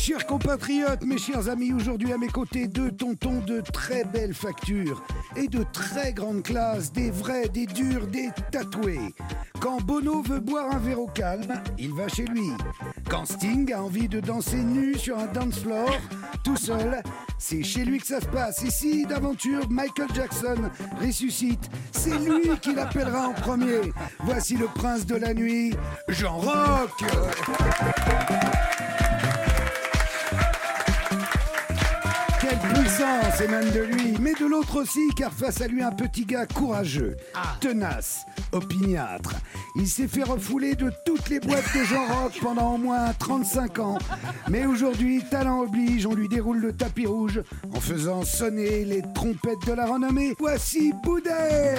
chers compatriotes, mes chers amis, aujourd'hui à mes côtés, deux tontons de très belle facture et de très grande classe, des vrais, des durs, des tatoués. Quand Bono veut boire un verre au calme, il va chez lui. Quand Sting a envie de danser nu sur un dance floor, tout seul, c'est chez lui que ça se passe. Ici, d'aventure, Michael Jackson ressuscite. C'est lui qui l'appellera en premier. Voici le prince de la nuit, Jean Rock. Quelle puissance émane de lui, mais de l'autre aussi, car face à lui un petit gars courageux, tenace, opiniâtre. Il s'est fait refouler de toutes les boîtes de Jean Rock pendant au moins 35 ans. Mais aujourd'hui, talent oblige, on lui déroule le tapis rouge en faisant sonner les trompettes de la renommée. Voici Boudet.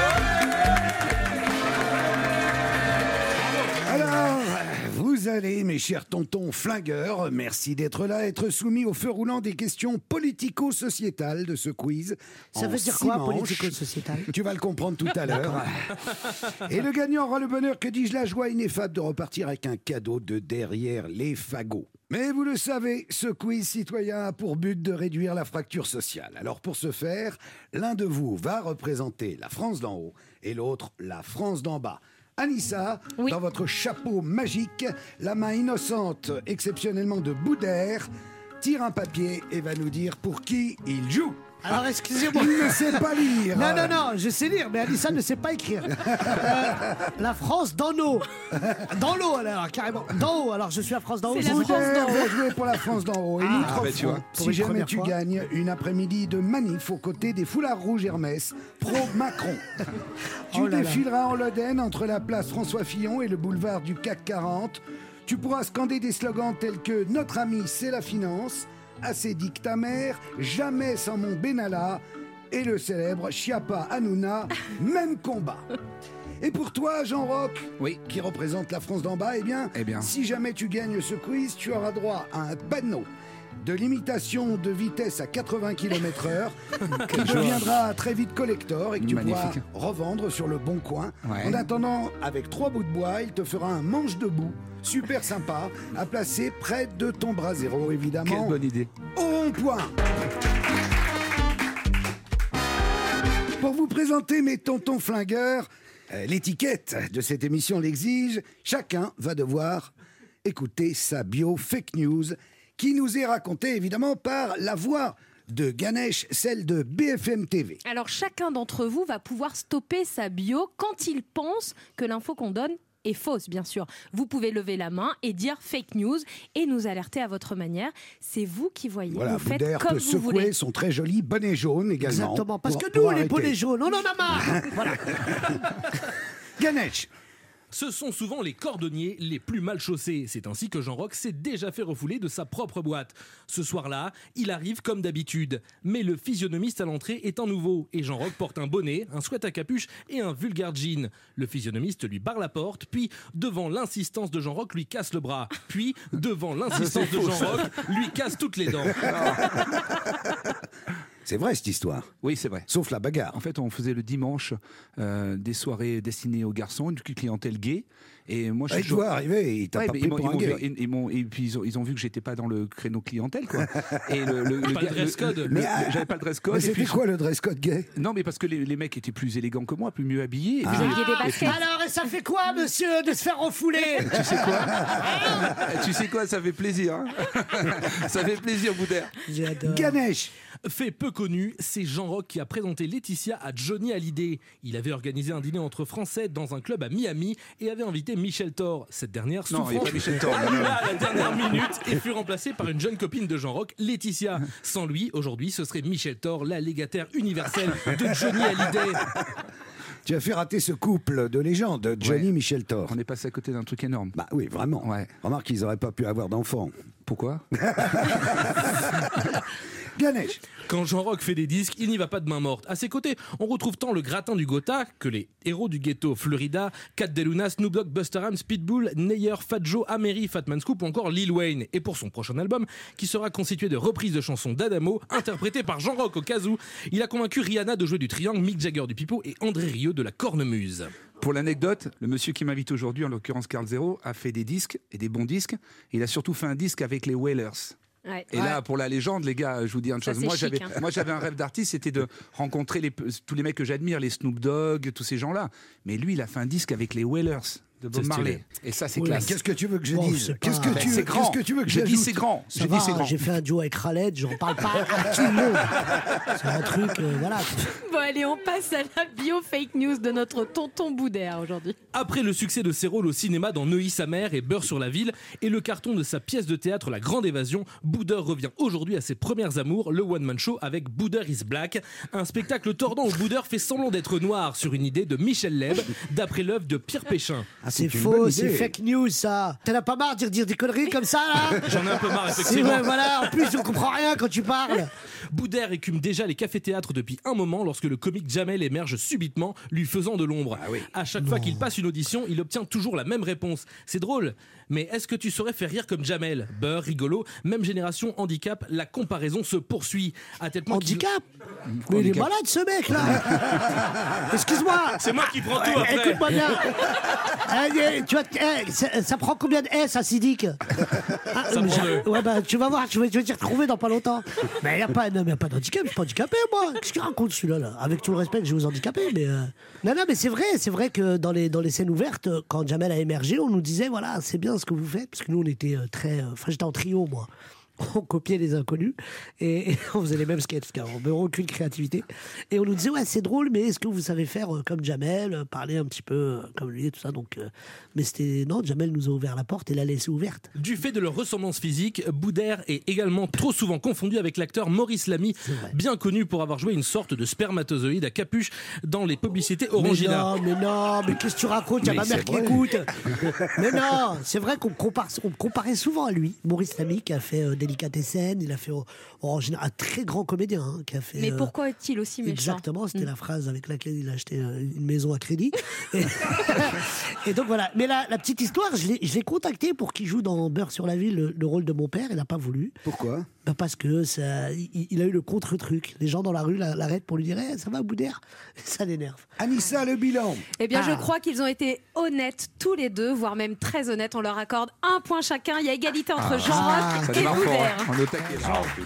Alors, vous allez, mes chers tontons flingueurs, merci d'être là, être soumis au feu roulant des questions politico-sociétales de ce quiz. Ça veut dire quoi, politico-sociétal ? Tu vas le comprendre tout à l'heure. Et le gagnant aura le bonheur, que dis-je, la joie ineffable de repartir avec un cadeau de derrière les fagots. Mais vous le savez, ce quiz citoyen a pour but de réduire la fracture sociale. Alors pour ce faire, l'un de vous va représenter la France d'en haut et l'autre la France d'en bas. Anissa, oui. Dans votre chapeau magique, la main innocente, exceptionnellement de Boudère, tire un papier et va nous dire pour qui il joue. Alors excusez-moi. Il ne sait pas lire. Non, je sais lire, mais Anissa ne sait pas écrire. La France d'en haut. Dans l'eau alors, carrément. D'en haut, alors je suis la France d'en haut. Boudère va jouer pour la France d'en haut. Et nous t'offrons, si jamais tu gagnes, une après-midi de manif aux côtés des foulards rouges Hermès, pro-Macron. Tu défileras en Lodène entre la place François Fillon et le boulevard du CAC 40. Tu pourras scander des slogans tels que « Notre ami, c'est la finance », assez dit que ta mère, jamais sans mon Benalla, et le célèbre Chiappa Hanouna, même combat. Et pour toi, Jean Rock, oui, qui représente la France d'en bas, eh bien, si jamais tu gagnes ce quiz, tu auras droit à un panneau de limitation de vitesse à 80 km/h qui deviendra très vite collector et que tu pourras revendre sur le bon coin. Ouais. En attendant, avec 3 bouts de bois, il te fera un manche debout super sympa à placer près de ton bras zéro, évidemment. Quelle bonne idée. Au rond-point. Pour vous présenter mes tontons flingueurs, l'étiquette de cette émission l'exige, chacun va devoir écouter sa bio fake news qui nous est racontée évidemment par la voix de Ganesh, celle de BFM TV. Alors chacun d'entre vous va pouvoir stopper sa bio quand il pense que l'info qu'on donne est fausse, bien sûr. Vous pouvez lever la main et dire fake news et nous alerter à votre manière. C'est vous qui voyez. Voilà, vous faites comme vous voulez. Secouer sont très jolis, bonnets jaunes également. Exactement, parce que nous, les bonnets jaunes, on en a marre. Voilà. Ganesh. Ce sont souvent les cordonniers les plus mal chaussés. C'est ainsi que Jean Rock s'est déjà fait refouler de sa propre boîte. Ce soir-là, il arrive comme d'habitude. Mais le physionomiste à l'entrée est un nouveau. Et Jean Rock porte un bonnet, un sweat à capuche et un vulgaire jean. Le physionomiste lui barre la porte, puis, devant l'insistance de Jean Rock, lui casse le bras. Puis, devant l'insistance de Jean Rock, lui casse toutes les dents. C'est vrai cette histoire. Oui, c'est vrai. Sauf la bagarre. En fait, on faisait le dimanche des soirées destinées aux garçons, une clientèle gay. Et moi, je dois arriver, il t'a pas pris pour un gay. Et puis ils ont vu que j'étais pas dans le créneau clientèle, quoi. Et pas le dress code. J'avais pas le dress code. Mais c'était quoi le dress code gay ? Non, mais parce que les mecs étaient plus élégants que moi, plus mieux habillés. Vous aviez des baskets. Alors, et ça fait quoi, monsieur, de se faire refouler ? Tu sais quoi ? Tu sais quoi ? Ça fait plaisir. Hein. Ça fait plaisir, Boudère. J'adore. Ganesh. Fait peu connu, c'est Jean Rock qui a présenté Laetitia à Johnny Hallyday. Il avait organisé un dîner entre Français dans un club à Miami et avait invité Michel Thor. Cette dernière souffrant annula à la dernière minute et fut remplacée par une jeune copine de Jean Rock, Laetitia. Sans lui, aujourd'hui, ce serait Michel Thor, la légataire universelle de Johnny Hallyday. Tu as fait rater ce couple de légende, Johnny Michel Thor. On est passé à côté d'un truc énorme. Bah oui, vraiment. Ouais. Remarque qu'ils n'auraient pas pu avoir d'enfants. Pourquoi ? Ganesh. Quand Jean Rock fait des disques, il n'y va pas de main morte. À ses côtés, on retrouve tant le gratin du Gotha que les héros du ghetto, Florida, Cat Deluna, Snoop Dogg, Busta Rhymes, Pitbull, Neyer, Fat Joe, Amery, Fatman Scoop ou encore Lil Wayne. Et pour son prochain album, qui sera constitué de reprises de chansons d'Adamo, interprétées par Jean Rock au kazoo, il a convaincu Rihanna de jouer du triangle, Mick Jagger du pipeau et André Rieu de la cornemuse. Pour l'anecdote, le monsieur qui m'invite aujourd'hui, en l'occurrence Carl Zero, a fait des disques et des bons disques. Il a surtout fait un disque avec les Wailers. Ouais. Et là, pour la légende, les gars, je vous dis une Ça, chose. c'est Moi, chic, j'avais un rêve d'artiste, c'était de rencontrer tous les mecs que j'admire, les Snoop Dogg, tous ces gens-là. Mais lui, il a fait un disque avec les Wailers de Bob Marley. Et ça, c'est classe. Qu'est-ce que tu veux que je dise? Qu'est-ce que tu veux que J'ai dit j'ajoute? c'est grand. Ça va, j'ai fait un duo avec Khaled, j'en parle pas à tout le monde. C'est un truc, voilà. Bon, allez, on passe à la bio fake news de notre tonton Boudère aujourd'hui. Après le succès de ses rôles au cinéma dans Neuilly sa mère et Beurre sur la ville et le carton de sa pièce de théâtre La Grande Évasion, Boudère revient aujourd'hui à ses premières amours, le one-man show avec Boudère is Black, un spectacle tordant où Boudère fait semblant d'être noir sur une idée de Michel Leb, d'après l'œuvre de Pierre Péchin. Ah, c'est faux, c'est fake news ça. T'en as pas marre de dire des conneries comme ça là? J'en ai un peu marre effectivement. Ouais, voilà, en plus on comprend rien quand tu parles. Boudère écume déjà les cafés-théâtres depuis un moment lorsque le comique Jamel émerge subitement, lui faisant de l'ombre. À chaque fois qu'il passe une audition, il obtient toujours la même réponse. C'est drôle, mais est-ce que tu saurais faire rire comme Jamel? Beurre, rigolo, même génération, handicap, la comparaison se poursuit. À tel point handicap? Mais il est malade ce mec là. Excuse-moi. C'est moi qui prends tout après. Écoute-moi bien. Tu vois, ça prend combien de S à Sidic? Ça prend deux. Ouais, bah tu vas voir, je vais t'y retrouver dans pas longtemps. Mais il n'y a pas d'handicap, je suis pas handicapé moi. Qu'est-ce qu'il raconte celui-là là? Avec tout le respect que j'ai aux handicapés, mais non, mais c'est vrai que dans les scènes ouvertes, quand Jamel a émergé, on nous disait voilà, c'est bien ce que vous faites, parce que nous on était enfin j'étais en trio moi. On copiait les inconnus et on faisait les mêmes sketchs car on n'avait aucune créativité et on nous disait ouais c'est drôle mais est-ce que vous savez faire comme Jamel, parler un petit peu comme lui et tout ça, donc mais c'était non, Jamel nous a ouvert la porte et l'a laissée ouverte. Du fait de leur ressemblance physique, Boudère est également trop souvent confondu avec l'acteur Maurice Lamy, bien connu pour avoir joué une sorte de spermatozoïde à capuche dans les publicités Orangina. Mais qu'est-ce que tu racontes? Il y a ma mère qui écoute. Mais non, c'est vrai qu'on comparait souvent à lui, Maurice Lamy qui a fait Délicatessen, il a fait Orangina, un très grand comédien qui a fait. Mais pourquoi est-il aussi méchant? Exactement, c'était la phrase avec laquelle il a acheté une maison à crédit. Et donc voilà. Mais la petite histoire, je l'ai contacté pour qu'il joue dans Beurre sur la ville le rôle de mon père. Il n'a pas voulu. Pourquoi? Parce que il a eu le contre-truc. Les gens dans la rue l'arrêtent pour lui dire ça va Boudère? Ça l'énerve. Anissa, le bilan. Eh bien, je crois qu'ils ont été honnêtes tous les deux, voire même très honnêtes. On leur accorde un point chacun. Il y a égalité entre Jean-Roch et Boudère. On est au taquet.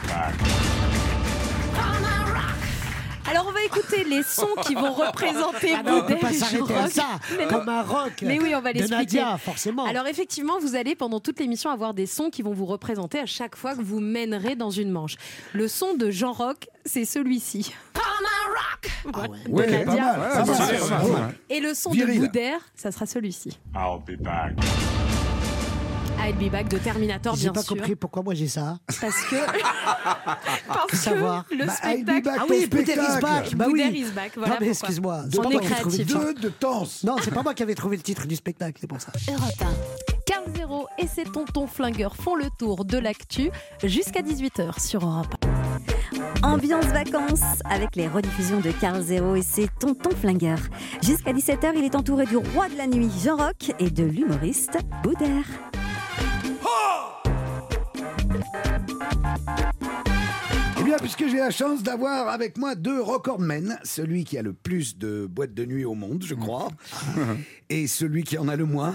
Alors on va écouter les sons qui vont représenter on peut Boudère pas et s'arrêter à Jean-Roch. ça, comme un rock. Mais oui, on va de l'expliquer. Nadia, forcément. Alors effectivement, vous allez pendant toute l'émission avoir des sons qui vont vous représenter à chaque fois que vous mènerez dans une manche. Le son de Jean-Roch, c'est celui-ci. Voilà, de Ouais, Nadia. pas mal. Et le son Viril. de Boudère, ça sera celui-ci. I'll be back. I'll Be Back de Terminator, J'ai bien pas sûr. compris pourquoi moi j'ai ça. Parce que, Savoir. le I'll be spectacle. back. Ah ton oui, Boudère is spectacle. back. Bah Boudère oui. is back, Non voilà mais pourquoi. excuse-moi. On C'est pas est moi qui ai trouvé le créatif. titre. Deux de tense. Non, c'est pas moi qui avais trouvé le titre du spectacle, c'est pour ça. Europe 1. Carl Zero et ses tontons flingueurs font le tour de l'actu jusqu'à 18h sur Europe 1. Ambiance vacances avec les rediffusions de Carl Zero et ses tontons flingueurs. Jusqu'à 17h, il est entouré du roi de la nuit, Jean-Roch, et de l'humoriste Boudère. Eh bien, puisque j'ai la chance d'avoir avec moi deux recordmen, celui qui a le plus de boîtes de nuit au monde, je crois, et celui qui en a le moins.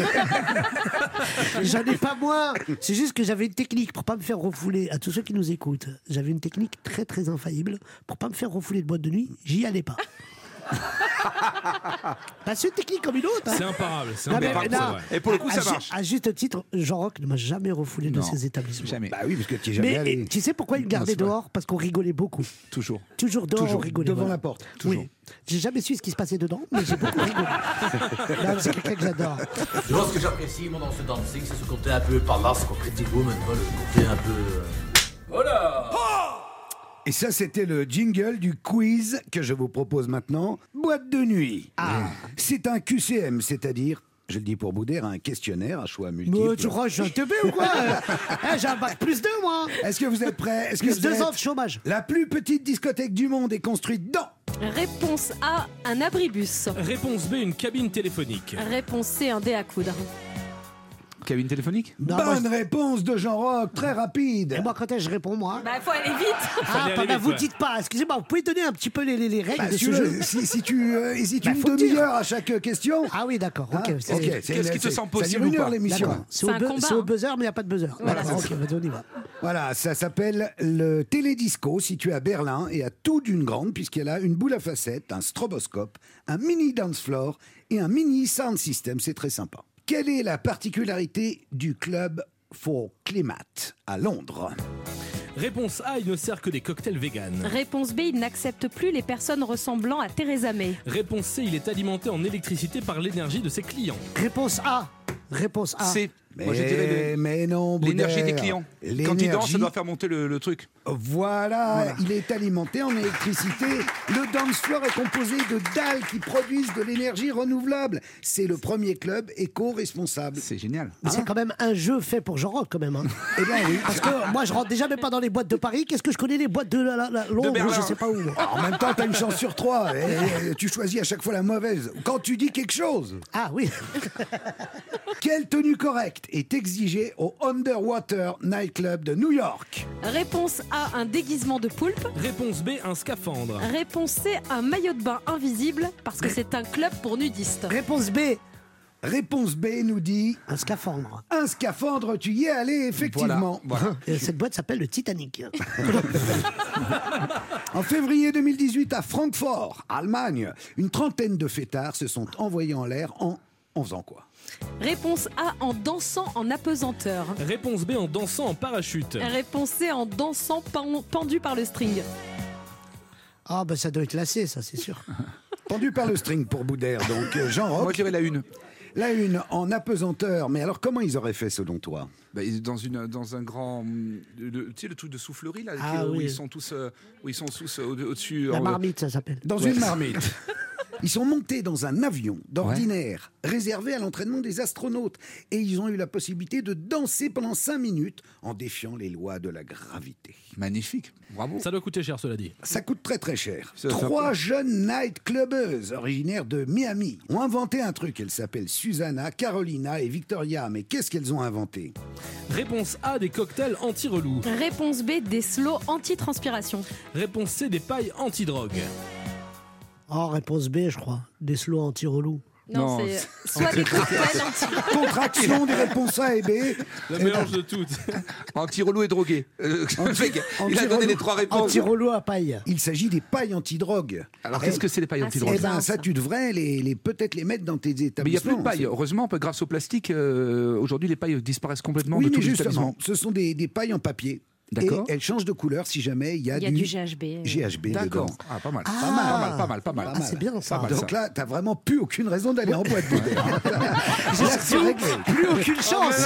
J'en ai pas moins. C'est juste que j'avais une technique pour pas me faire refouler. À tous ceux qui nous écoutent, j'avais une technique très très infaillible pour pas me faire refouler de boîte de nuit. J'y allais pas. Bah, c'est une technique comme une autre. Hein. C'est imparable, c'est Non, mais imparable. non. c'est vrai. Et pour le coup, ça marche. À juste titre, Jean-Roch ne m'a jamais refoulé de Non, ses établissements. Jamais. Bah oui, parce que tu es jamais allé. Mais tu sais pourquoi il me gardait c'est vrai. dehors? Parce qu'on rigolait beaucoup. Toujours. Toujours dehors, Toujours on rigolait. devant voilà. la porte. Toujours. Oui. J'ai jamais su ce qui se passait dedans, mais j'ai beaucoup rigolé. Non, c'est quelqu'un que j'adore. Tu vois ce que j'apprécie, moi, dans ce dancing, c'est ce côté un peu par là, ce côté woman, le côté un peu... Voilà. Et ça, c'était le jingle du quiz que je vous propose maintenant. Boîte de nuit. C'est un QCM, c'est-à-dire, je le dis pour Boudère, un questionnaire à choix multiples. Mais tu crois que je suis un teubé ou quoi? J'ai un bac plus 2, moi. Est-ce que vous êtes prêts? Est-ce que Plus vous 2 êtes... ans de chômage. La plus petite discothèque du monde est construite dans... Réponse A, un abribus. Réponse B, une cabine téléphonique. Réponse C, un dé à coudre. cabine téléphonique? Non, Bonne moi, réponse de Jean-Roch, très rapide. Et moi, quand est-ce que je réponds, moi? Bah, faut aller vite. Vous dites pas. Excusez-moi, vous pouvez donner un petit peu les règles Bah, de ce jeu? si tu hésites une faut demi-heure à chaque question. Ah oui, d'accord. Ok. Hein, ok, Qu'est-ce qui te semble possible Ça dure une ou heure pas? l'émission. D'accord. C'est un combat, C'est au hein. buzzer, mais il n'y a pas de buzzer. Voilà, D'accord, c'est ok, on y va. Voilà, ça s'appelle le Télédisco, situé à Berlin et à tout d'une grande, puisqu'elle a une boule à facettes, un stroboscope, un mini dance floor et un mini sound system. C'est très sympa. Quelle est la particularité du club for Climate à Londres? Réponse A, il ne sert que des cocktails véganes. Réponse B, il n'accepte plus les personnes ressemblant à Theresa May. Réponse C, il est alimenté en électricité par l'énergie de ses clients. Réponse A. Réponse A. C'est. Moi, je dirais Mais non, l'énergie des Boudère. clients. Quand il L'énergie- danse, ça doit faire monter le truc. Voilà, il est alimenté en électricité. Le dance floor est composé de dalles qui produisent de l'énergie renouvelable. C'est le premier club éco-responsable. C'est génial. Mais c'est quand même un jeu fait pour Jean-Roch, quand même. Hein. Eh bien oui. Parce que moi, je rentre déjà même pas dans les boîtes de Paris. Qu'est-ce que je connais les boîtes de Londres, Berlin. je sais pas où. Alors, en même temps, tu as une chance sur 3. Et tu choisis à chaque fois la mauvaise. Quand tu dis quelque chose, Ah oui. quelle tenue correcte est exigée au Underwater Nightclub de New York? Réponse A, un déguisement de poulpe. Réponse B, un scaphandre. Réponse C, un maillot de bain invisible, parce que c'est un club pour nudistes. Réponse B. Réponse B nous dit Un scaphandre. un scaphandre. Tu y es allé, effectivement. Voilà. Et cette boîte s'appelle le Titanic. En février 2018, à Francfort, Allemagne, une trentaine de fêtards se sont envoyés en l'air en faisant quoi? Réponse A, en dansant en apesanteur. Réponse B, en dansant en parachute. Réponse C, en dansant pendu par le string. Ah, bah ça doit être lassé, ça, c'est sûr. Pendu par le string pour Boudère, donc Jean-Roch. Moi, je dirais la une. La une en apesanteur, mais alors comment ils auraient fait selon toi? Bah, dans un grand, tu sais, le truc de soufflerie là, Ah, où oui. ils sont tous au-dessus. La marmite, ça s'appelle. Dans une marmite. Ils sont montés dans un avion d'ordinaire réservé à l'entraînement des astronautes et ils ont eu la possibilité de danser pendant 5 minutes en défiant les lois de la gravité. Magnifique, bravo. Ça doit coûter cher, cela dit. Ça coûte très très cher. Ça va 3 faire- jeunes nightclubbeuses originaires de Miami ont inventé un truc. Elles s'appellent Susanna, Carolina et Victoria. Mais qu'est-ce qu'elles ont inventé? Réponse A, des cocktails anti-relous. Réponse B, des slows anti-transpiration. Réponse C, des pailles anti-drogue. Oh, réponse B, je crois. Des slows anti-relous. Non, Non, c'est soit des cocktails anti... Contraction des réponses A et B. Le mélange de toutes. Anti-relou et drogué. Le mec, il a donné les 3 réponses. Anti-relous à paille. Il s'agit des pailles antidrogue. Alors qu'est-ce que c'est les pailles Ah, anti-drogue? Eh ben, bien, ça, ça. tu devrais peut-être les mettre dans tes Mais il n'y a établissements. plus de paille. Heureusement, grâce au plastique, aujourd'hui, les pailles disparaissent complètement Oui, de mais tous les justement, établissements. ce sont des pailles en papier. D'accord. Et elles changent de couleur si jamais il y a, Il y a du GHB. GHB D'accord. dedans. Ah, pas mal. Ah. Pas mal. Ah, c'est bien ça. Pas mal. Donc là, t'as vraiment plus aucune raison d'aller en boîte. Boudère. J'ai Là, c'est réglé. plus aucune chance.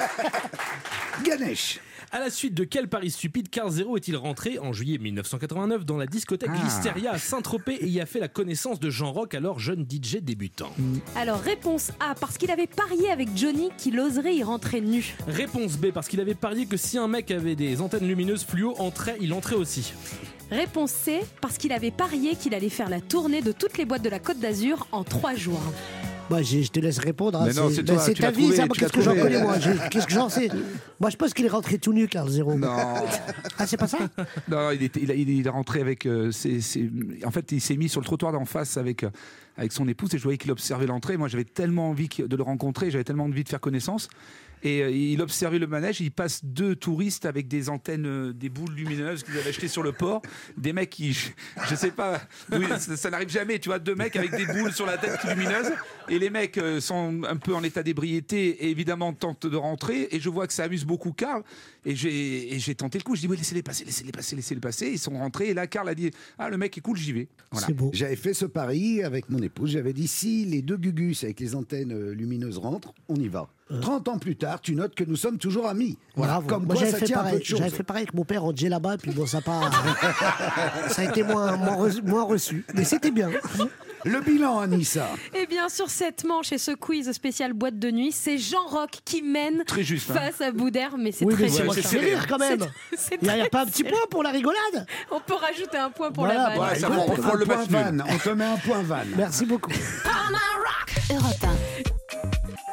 Ganesh. À la suite de quel pari stupide, Carl Zero est-il rentré en juillet 1989 dans la discothèque Listeria à Saint-Tropez et y a fait la connaissance de Jean-Roch, alors jeune DJ débutant? Alors, réponse A, parce qu'il avait parié avec Johnny qu'il oserait y rentrer nu. Réponse B, parce qu'il avait parié que si un mec avait des antennes lumineuses fluo, il entrait aussi. Réponse C, parce qu'il avait parié qu'il allait faire la tournée de toutes les boîtes de la Côte d'Azur en 3 jours. Moi, je te laisse répondre. hein. Mais non, c'est ben, toi, c'est tu ta l'as vie, trouvé, ça. Moi, tu qu'est-ce l'as que j'en trouvé. connais, moi? Qu'est-ce que j'en sais? Moi, je pense qu'il est rentré tout nu, Carl Zero. Non. Ah, c'est pas ça? Non, il est rentré avec. En fait, il s'est mis sur le trottoir d'en face avec son épouse et je voyais qu'il observait l'entrée. Moi, j'avais tellement envie de le rencontrer, j'avais tellement envie de faire connaissance. Et il observait le manège, il passe 2 touristes avec des antennes, des boules lumineuses qu'ils avaient achetées sur le port. Des mecs qui, je sais pas, ça n'arrive jamais, tu vois, 2 mecs avec des boules sur la tête lumineuses. Et les mecs sont un peu en état d'ébriété et évidemment tentent de rentrer. Et je vois que ça amuse beaucoup Carl. Et j'ai tenté le coup, je dis, oui, laissez-les passer. Ils sont rentrés et là, Carl a dit, ah, le mec est cool, j'y vais. Voilà. C'est beau. J'avais fait ce pari avec mon épouse. J'avais dit, si les 2 gugus avec les antennes lumineuses rentrent, on y va. 30 ans plus tard, tu notes que nous sommes toujours amis. Voilà, Bravo. comme Moi, quoi j'avais ça fait tient un peu pareil. de choses. J'avais fait pareil avec mon père en là-bas, puis bon, ça a pas. Ça a été moins reçu. Mais c'était bien. Le bilan, Anissa. Et bien sur cette manche et ce quiz spécial boîte de nuit, c'est Jean-Roch qui mène Très juste, hein. face à Boudère, mais c'est Oui, très mais c'est juste. moi qui fais rire quand même. C'est Il n'y a très pas un petit serré. point pour la rigolade? On peut rajouter un point pour Voilà, la vanne. Ouais, ça Écoute, va, pour prendre le un point match nul. vanne. On te met un point vanne. Merci beaucoup. Europe 1.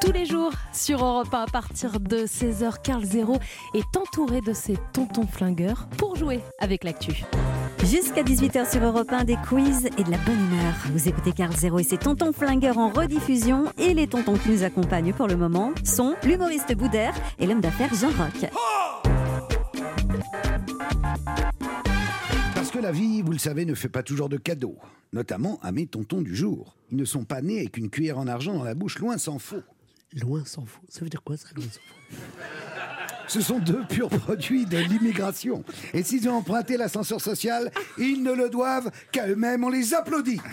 Tous les jours sur Europe 1 à partir de 16h, Carl Zéro est entouré de ses tontons flingueurs pour jouer avec l'actu. Jusqu'à 18h sur Europe 1, des quiz et de la bonne humeur. Vous écoutez Carl Zéro et ses tontons flingueurs en rediffusion. Et les tontons qui nous accompagnent pour le moment sont l'humoriste Boudère et l'homme d'affaires Jean Rock. Parce que la vie, vous le savez, ne fait pas toujours de cadeaux. Notamment à mes tontons du jour. Ils ne sont pas nés avec une cuillère en argent dans la bouche, loin s'en faut. Loin s'en fout. Ça veut dire quoi ça, loin s'en fout? Ce sont deux purs produits de l'immigration. Et s'ils ont emprunté l'ascenseur social, ils ne le doivent qu'à eux-mêmes. On les applaudit.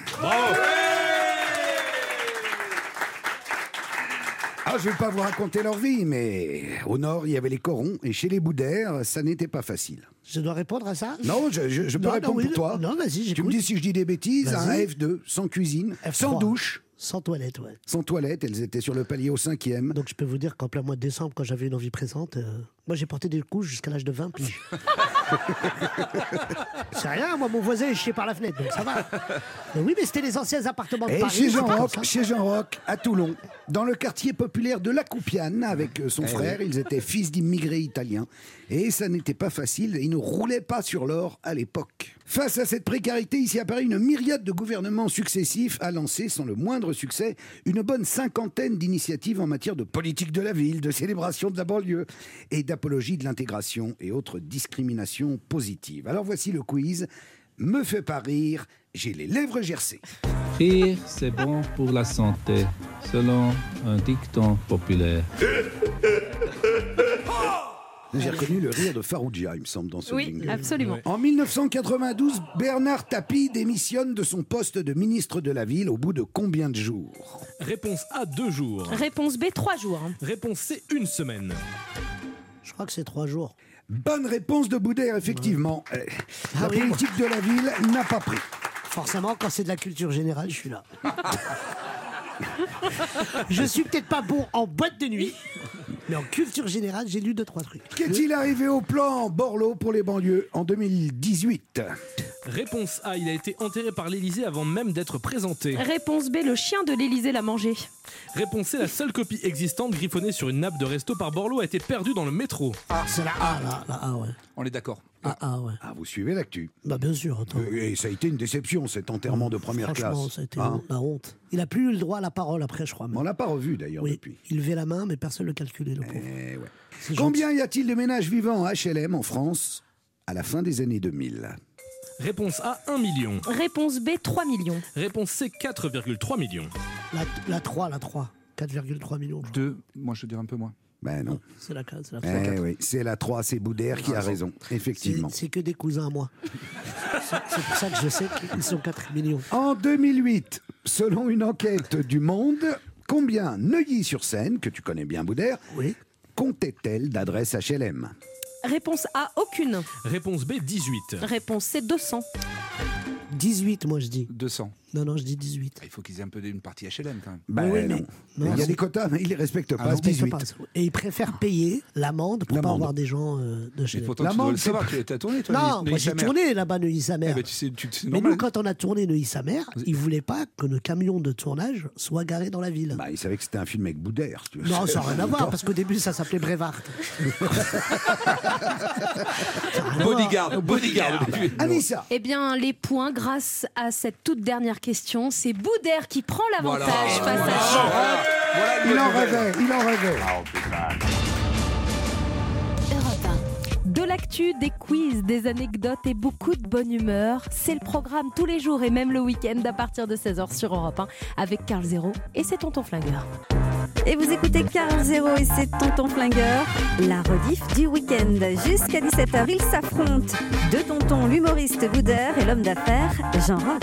Ah, je ne vais pas vous raconter leur vie, mais au nord, il y avait les corons, et chez les Boudères, ça n'était pas facile. Je dois répondre à ça? Non, je peux répondre pour toi. Non, vas-y, j'écoute. Tu me dis si je dis des bêtises, un F2, sans cuisine, F3. sans douche. Sans toilette, ouais. Sans toilette, elles étaient sur le palier au 5e. Donc je peux vous dire qu'en plein mois de décembre, quand j'avais une envie pressante, moi j'ai porté des couches jusqu'à l'âge de 20 piges. C'est rien, moi mon voisin est chié par la fenêtre, donc ça va. Mais oui, mais c'était les anciens appartements de Et Paris. chez Jean Rock, à Toulon, dans le quartier populaire de La Coupiane, avec son frère, ils étaient fils d'immigrés italiens. Et ça n'était pas facile, ils ne roulaient pas sur l'or à l'époque. Face à cette précarité, ici apparaît une myriade de gouvernements successifs à lancer, sans le moindre succès, une bonne cinquantaine d'initiatives en matière de politique de la ville, de célébration de la banlieue et d'apologie de l'intégration et autres discriminations positives. Alors voici le quiz. Me fait pas rire, j'ai les lèvres gercées. Rire, c'est bon pour la santé, selon un dicton populaire. J'ai reconnu le rire de Farougia, il me semble, dans ce jingle. Oui, absolument. En 1992, Bernard Tapie démissionne de son poste de ministre de la Ville au bout de combien de jours? Réponse A, 2 jours. Réponse B, 3 jours. Réponse C, 1 semaine. Je crois que c'est 3 jours. Bonne réponse de Boudère, effectivement. La politique de la ville n'a pas pris. Forcément, quand c'est de la culture générale, je suis là. Je suis peut-être pas bon en boîte de nuit, mais en culture générale, j'ai lu 2-3 trucs. Qu'est-il arrivé au plan Borloo pour les banlieues en 2018? Réponse A, il a été enterré par l'Élysée avant même d'être présenté. Réponse B, le chien de l'Élysée l'a mangé. Réponse C, la seule copie existante griffonnée sur une nappe de resto par Borloo a été perdue dans le métro. C'est la A, la A, ouais. On est d'accord. Ah, ouais. Ah, vous suivez l'actu? Bah bien sûr, attends. Et ça a été une déception, cet enterrement de première Franchement, classe. ça a été Hein? la honte. Il a plus eu le droit à la parole après, je crois. On l'a pas revu d'ailleurs Oui, depuis. il levait la main, mais personne ne le calculait, le pauvre. Eh ouais. C'est Combien y a-t-il de ménages vivant en HLM en France à la fin des années 2000? Réponse A, 1 million. Réponse B, 3 millions. Réponse C, 4,3 millions. La 3. 4,3 millions. 2, moi je dirais un peu moins. Ben non. C'est la 4. Eh oui, c'est la 3, c'est Boudère qui a raison, effectivement. C'est que des cousins à moi. C'est pour ça que je sais qu'ils sont 4 millions. En 2008, selon une enquête du Monde, combien Neuilly-sur-Seine, que tu connais bien Boudère, Oui. comptait-elle d'adresses HLM? Réponse A, aucune. Réponse B, 18. Réponse C, 200. 18, moi je dis. 200. Non, je dis 18. Il faut qu'ils aient un peu une partie HLM quand même. Ben Oui, non. non, Il y a c'est- des quotas, mais ils les respectent pas. non, c'est 18. Et ils préfèrent payer l'amende pour pas L'amende. avoir des gens de chez Mais eux. pourtant, tu L'amende, dois le c'est savoir, pas- tu as tourné toi. Non, moi j'ai Neuilly-sa-Mère. tourné là-bas Neuilly-sa-Mère. Eh ben, tu sais, c'est Mais normal. nous, quand on a tourné Neuilly-sa-Mère, ils voulaient pas que nos camions de tournage soient garés dans la ville. Bah, ils savaient que c'était un film avec Boudère. tu vois. Non, ça n'a rien à voir, parce qu'au début, ça s'appelait Brevard. Bodyguard, bodyguard. Anissa, Eh bien, les points, grâce à cette toute dernière question, c'est Boudère qui prend l'avantage face à Jean Rock. il en rêvait, il en rêvait. Europe 1. De l'actu, des quiz, des anecdotes et beaucoup de bonne humeur. C'est le programme tous les jours et même le week-end à partir de 16h sur Europe 1 avec Carl Zéro et ses tontons flingueurs. Et vous écoutez Carl Zéro et ses tontons flingueurs, la rediff du week-end. Jusqu'à 17h, ils s'affrontent. Deux tontons, l'humoriste Boudère et l'homme d'affaires Jean Rock.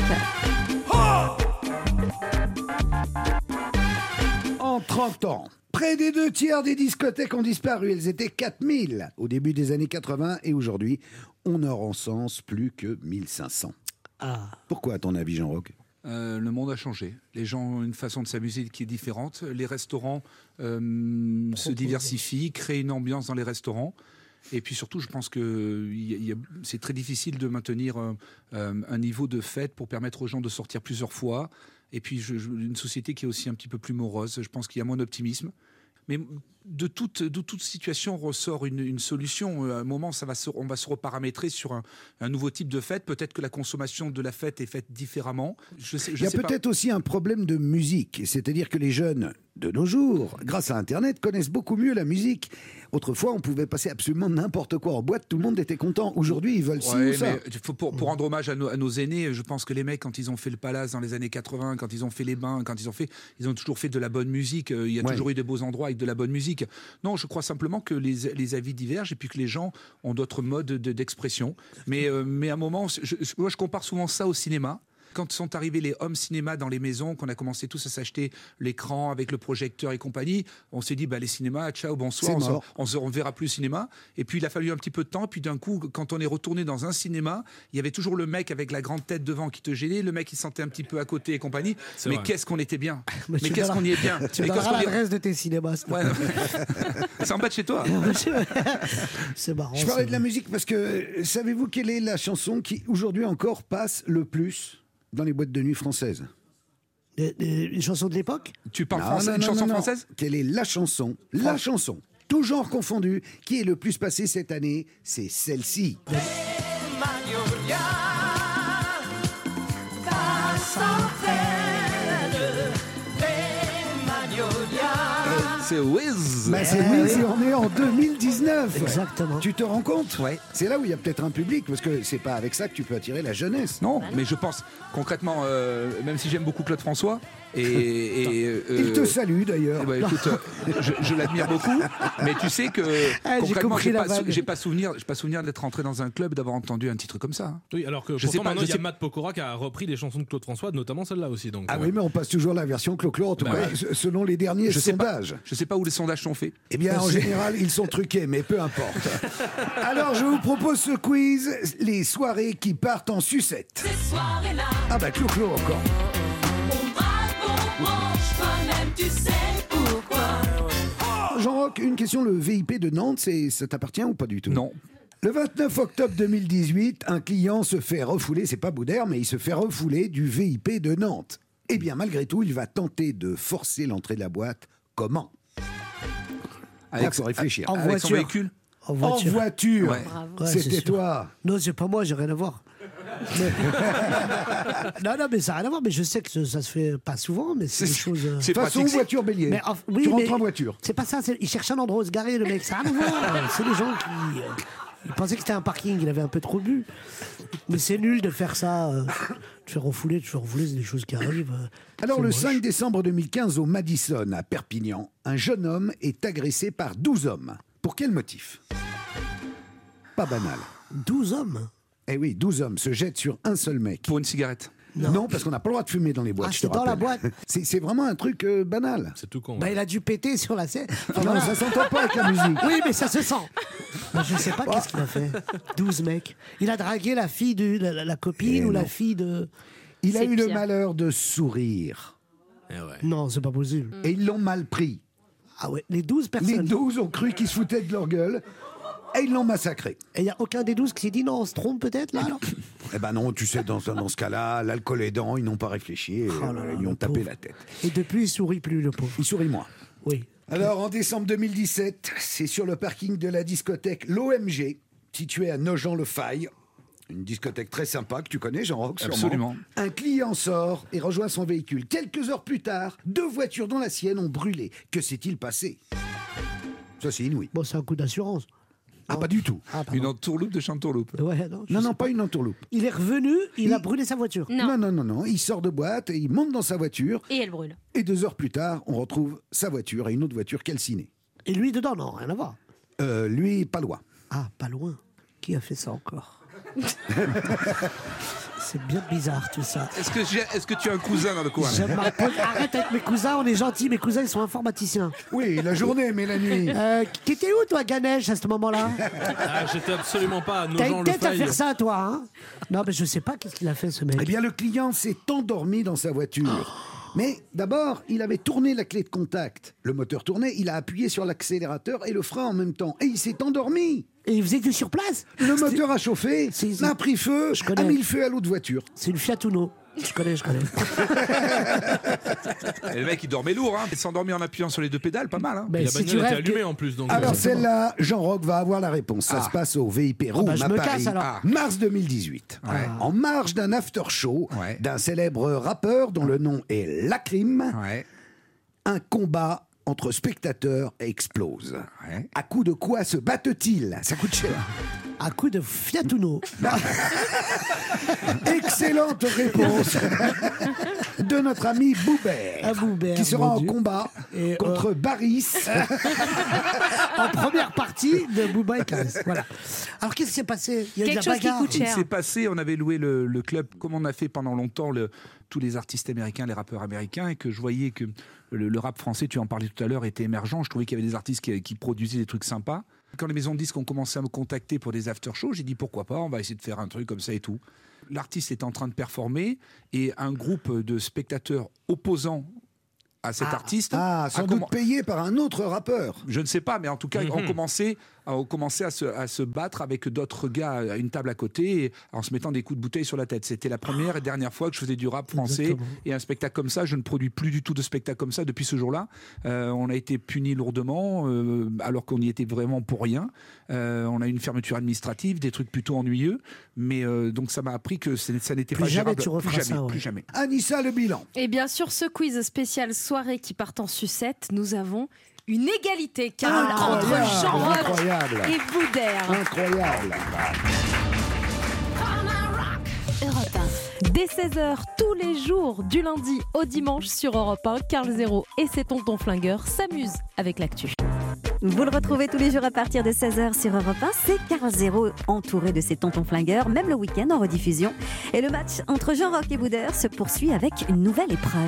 En 30 ans, près des 2 tiers des discothèques ont disparu. Elles étaient 4000 au début des années 80 et aujourd'hui, on ne recense plus que 1500. Ah, Pourquoi, à ton avis, Jean Rock? Le monde a changé. Les gens ont une façon de s'amuser qui est différente. Les restaurants se diversifient, créent une ambiance dans les restaurants. Et puis surtout, je pense que c'est très difficile de maintenir un niveau de fête pour permettre aux gens de sortir plusieurs fois. Et puis une société qui est aussi un petit peu plus morose. Je pense qu'il y a moins d'optimisme. Mais de toute situation ressort une solution. À un moment, on va se reparamétrer sur un nouveau type de fête. Peut-être que la consommation de la fête est faite différemment. Il y a peut-être aussi un problème de musique. C'est-à-dire que les jeunes de nos jours, grâce à Internet, connaissent beaucoup mieux la musique. Autrefois, on pouvait passer absolument n'importe quoi en boîte. Tout le monde était content. Aujourd'hui, ils veulent ci ou ça. Pour rendre hommage à nos aînés, je pense que les mecs, quand ils ont fait le Palace dans les années 80, quand ils ont fait les Bains, ils ont toujours fait de la bonne musique. Il y a toujours eu de beaux endroits avec de la bonne musique. Non, je crois simplement que les avis divergent et puis que les gens ont d'autres modes d'expression. Mais à un moment, moi, je compare souvent ça au cinéma. Quand sont arrivés les home cinéma dans les maisons, qu'on a commencé tous à s'acheter l'écran avec le projecteur et compagnie, on s'est dit les cinémas, ciao, bonsoir, on ne verra plus le cinéma. Et puis il a fallu un petit peu de temps. Et puis d'un coup, quand on est retourné dans un cinéma, il y avait toujours le mec avec la grande tête devant qui te gênait, le mec qui sentait un petit peu à côté et compagnie. Mais qu'est-ce qu'on était bien. Mais qu'est-ce qu'on y est bien. Tu donneras l'adresse de tes cinémas. C'est en bas de chez toi. C'est marrant. Je parlais de la musique parce que savez-vous quelle est la chanson qui aujourd'hui encore passe le plus dans les boîtes de nuit françaises? Une chanson de l'époque? Tu parles français, une chanson française? Quelle est la chanson, tout genre confondu, qui est le plus passée cette année? C'est celle-ci. C'est Wiz. C'est Wiz et on est en 2019. Exactement. Tu te rends compte? Ouais. C'est là où il y a peut-être un public, parce que c'est pas avec ça que tu peux attirer la jeunesse. Non, mais je pense concrètement, même si j'aime beaucoup Claude François, il te salue d'ailleurs. Écoute, je l'admire beaucoup, mais tu sais que concrètement, j'ai pas souvenir d'être rentré dans un club, d'avoir entendu un titre comme ça. Oui, alors que pourtant maintenant il y a Matt Pokora qui a repris des chansons de Claude François, notamment celle-là aussi. Donc, oui, mais on passe toujours la version Clo-Clo, en tout cas, selon les derniers sondages. Je sais pas où les sondages sont faits. Eh bien, en général, ils sont truqués, mais peu importe. Alors, je vous propose ce quiz, les soirées qui partent en sucette. Ces soirées-là. Clo-Clo encore. On braque, on branche, toi-même tu sais pourquoi. Jean-Roch, une question, le VIP de Nantes, ça t'appartient ou pas du tout? Non. Le 29 octobre 2018, un client se fait refouler, c'est pas Boudère, mais il se fait refouler du VIP de Nantes. Eh bien, malgré tout, il va tenter de forcer l'entrée de la boîte. Comment? Il faut réfléchir. Avec son véhicule? En voiture. Ouais, c'était toi. Non, c'est pas moi, j'ai rien à voir. non, mais ça n'a rien à voir. Mais je sais que ça se fait pas souvent, mais c'est des choses. C'est façon voiture bélier. Mais, tu rentres en voiture. C'est pas ça. Il cherche un endroit où se garer, le mec. Ça n'a rien à voir. C'est des gens qui. Il pensait que c'était un parking. Il avait un peu trop bu. Mais c'est nul de faire ça. Tu fais refouler, c'est des choses qui arrivent. Alors, le 5 décembre 2015, au Madison, à Perpignan, un jeune homme est agressé par 12 hommes. Pour quel motif? Pas banal. 12 hommes? Eh oui, 12 hommes se jettent sur un seul mec. Pour une cigarette? Non, parce qu'on n'a pas le droit de fumer dans les boîtes. C'est dans la boîte. C'est vraiment un truc banal. C'est tout con. Il a dû péter sur la scène. Non, ça s'entend pas avec la musique. Oui, mais ça se sent. Je sais pas qu'est-ce qu'il a fait. 12 mecs. Il a dragué la fille de la copine ou la fille de. Il a eu le malheur de sourire. Non, c'est pas possible. Et ils l'ont mal pris. Ah ouais, les 12 personnes. Les 12 ont cru qu'ils se foutaient de leur gueule. Et ils l'ont massacré. Et il n'y a aucun des 12 qui s'est dit non, on se trompe peut-être là alors? Eh ben non, tu sais, dans ce cas-là, l'alcool aidant, ils n'ont pas réfléchi et ils lui ont tapé la tête. Et depuis, il sourit plus, le pauvre. Il sourit moins. Oui. Alors, en décembre 2017, c'est sur le parking de la discothèque l'OMG, située à Nogent-le-Faille. Une discothèque très sympa que tu connais, Jean-Roch, sûrement. Absolument. Un client sort et rejoint son véhicule. Quelques heures plus tard, 2 voitures dont la sienne ont brûlé. Que s'est-il passé? Ça, c'est inouï. Bon, c'est un coup d'assurance. Ah, pas du tout. Une entourloupe de Chantourloupe. Ouais, non, pas une entourloupe. Il est revenu, il a brûlé sa voiture. Non. Il sort de boîte et il monte dans sa voiture. Et elle brûle. Et 2 heures plus tard, on retrouve sa voiture et une autre voiture calcinée. Et lui dedans, non, rien à voir. Lui, pas loin. Ah, pas loin. Qui a fait ça encore? C'est bien bizarre tout ça. Est-ce que tu as un cousin dans le coin? Arrête avec mes cousins, on est gentils. Mes cousins, ils sont informaticiens. Oui, la journée, mais la nuit. T'étais où, toi, Ganesh, à ce moment-là? J'étais absolument pas à T'as une tête à Nogent-le-Faille. faire ça, toi, hein? Non, mais je sais pas qu'est-ce qu'il a fait, ce mec. Eh bien, le client s'est endormi dans sa voiture. Mais d'abord, il avait tourné la clé de contact. Le moteur tournait, il a appuyé sur l'accélérateur et le frein en même temps. Et il s'est endormi. Et vous étiez sur place? Le moteur a chauffé, a pris feu, a mis le feu à l'eau de voiture. C'est une Fiat Uno. Je connais. Et le mec, il dormait lourd, hein. Il s'est endormi en appuyant sur les 2 pédales, pas mal. Hein. La bagnole était allumée en plus. Donc alors celle-là, Jean-Roch va avoir la réponse. Ça se passe au VIP Room à Paris, mars 2018. Ouais. En marge d'un after-show d'un célèbre rappeur dont le nom est Lacrim, un combat entre spectateurs explose. À coup de quoi se battent-ils? Ça coûte cher. À coup de Fiat Uno. Excellente réponse de notre ami Boubert, qui sera en combat contre Baris en première partie de Booba et Kaz. Voilà. Alors qu'est-ce qui s'est passé? Il y a quelque chose qui coûte cher. Il s'est passé, on avait loué le club comme on a fait pendant longtemps tous les artistes américains, les rappeurs américains, et que je voyais que le rap français, tu en parlais tout à l'heure, était émergent. Je trouvais qu'il y avait des artistes qui produisaient des trucs sympas. Quand les maisons de disques ont commencé à me contacter pour des after-shows, j'ai dit pourquoi pas, on va essayer de faire un truc comme ça et tout. L'artiste est en train de performer et un groupe de spectateurs opposants à cet artiste sans doute payé par un autre rappeur. Je ne sais pas, mais en tout cas, ont commencé à se battre avec d'autres gars à une table à côté en se mettant des coups de bouteille sur la tête. C'était la première et dernière fois que je faisais du rap français et un spectacle comme ça. Je ne produis plus du tout de spectacle comme ça depuis ce jour-là. On a été punis lourdement alors qu'on y était vraiment pour rien. On a eu une fermeture administrative, des trucs plutôt ennuyeux, mais donc ça m'a appris que ça n'était pas gérable. Plus jamais. Anissa, le bilan. Et bien sûr, ce quiz spécial soirée qui part en sucette, nous avons une égalité, Karl, entre Jean-Roch et Boudère. Incroyable. Europe 1. Dès 16h, tous les jours, du lundi au dimanche sur Europe 1, Karl Zéro et ses tontons flingueurs s'amusent avec l'actu. Vous le retrouvez tous les jours à partir de 16h sur Europe 1. C'est Karl Zéro entouré de ses tontons flingueurs, même le week-end en rediffusion. Et le match entre Jean-Roch et Boudère se poursuit avec une nouvelle épreuve.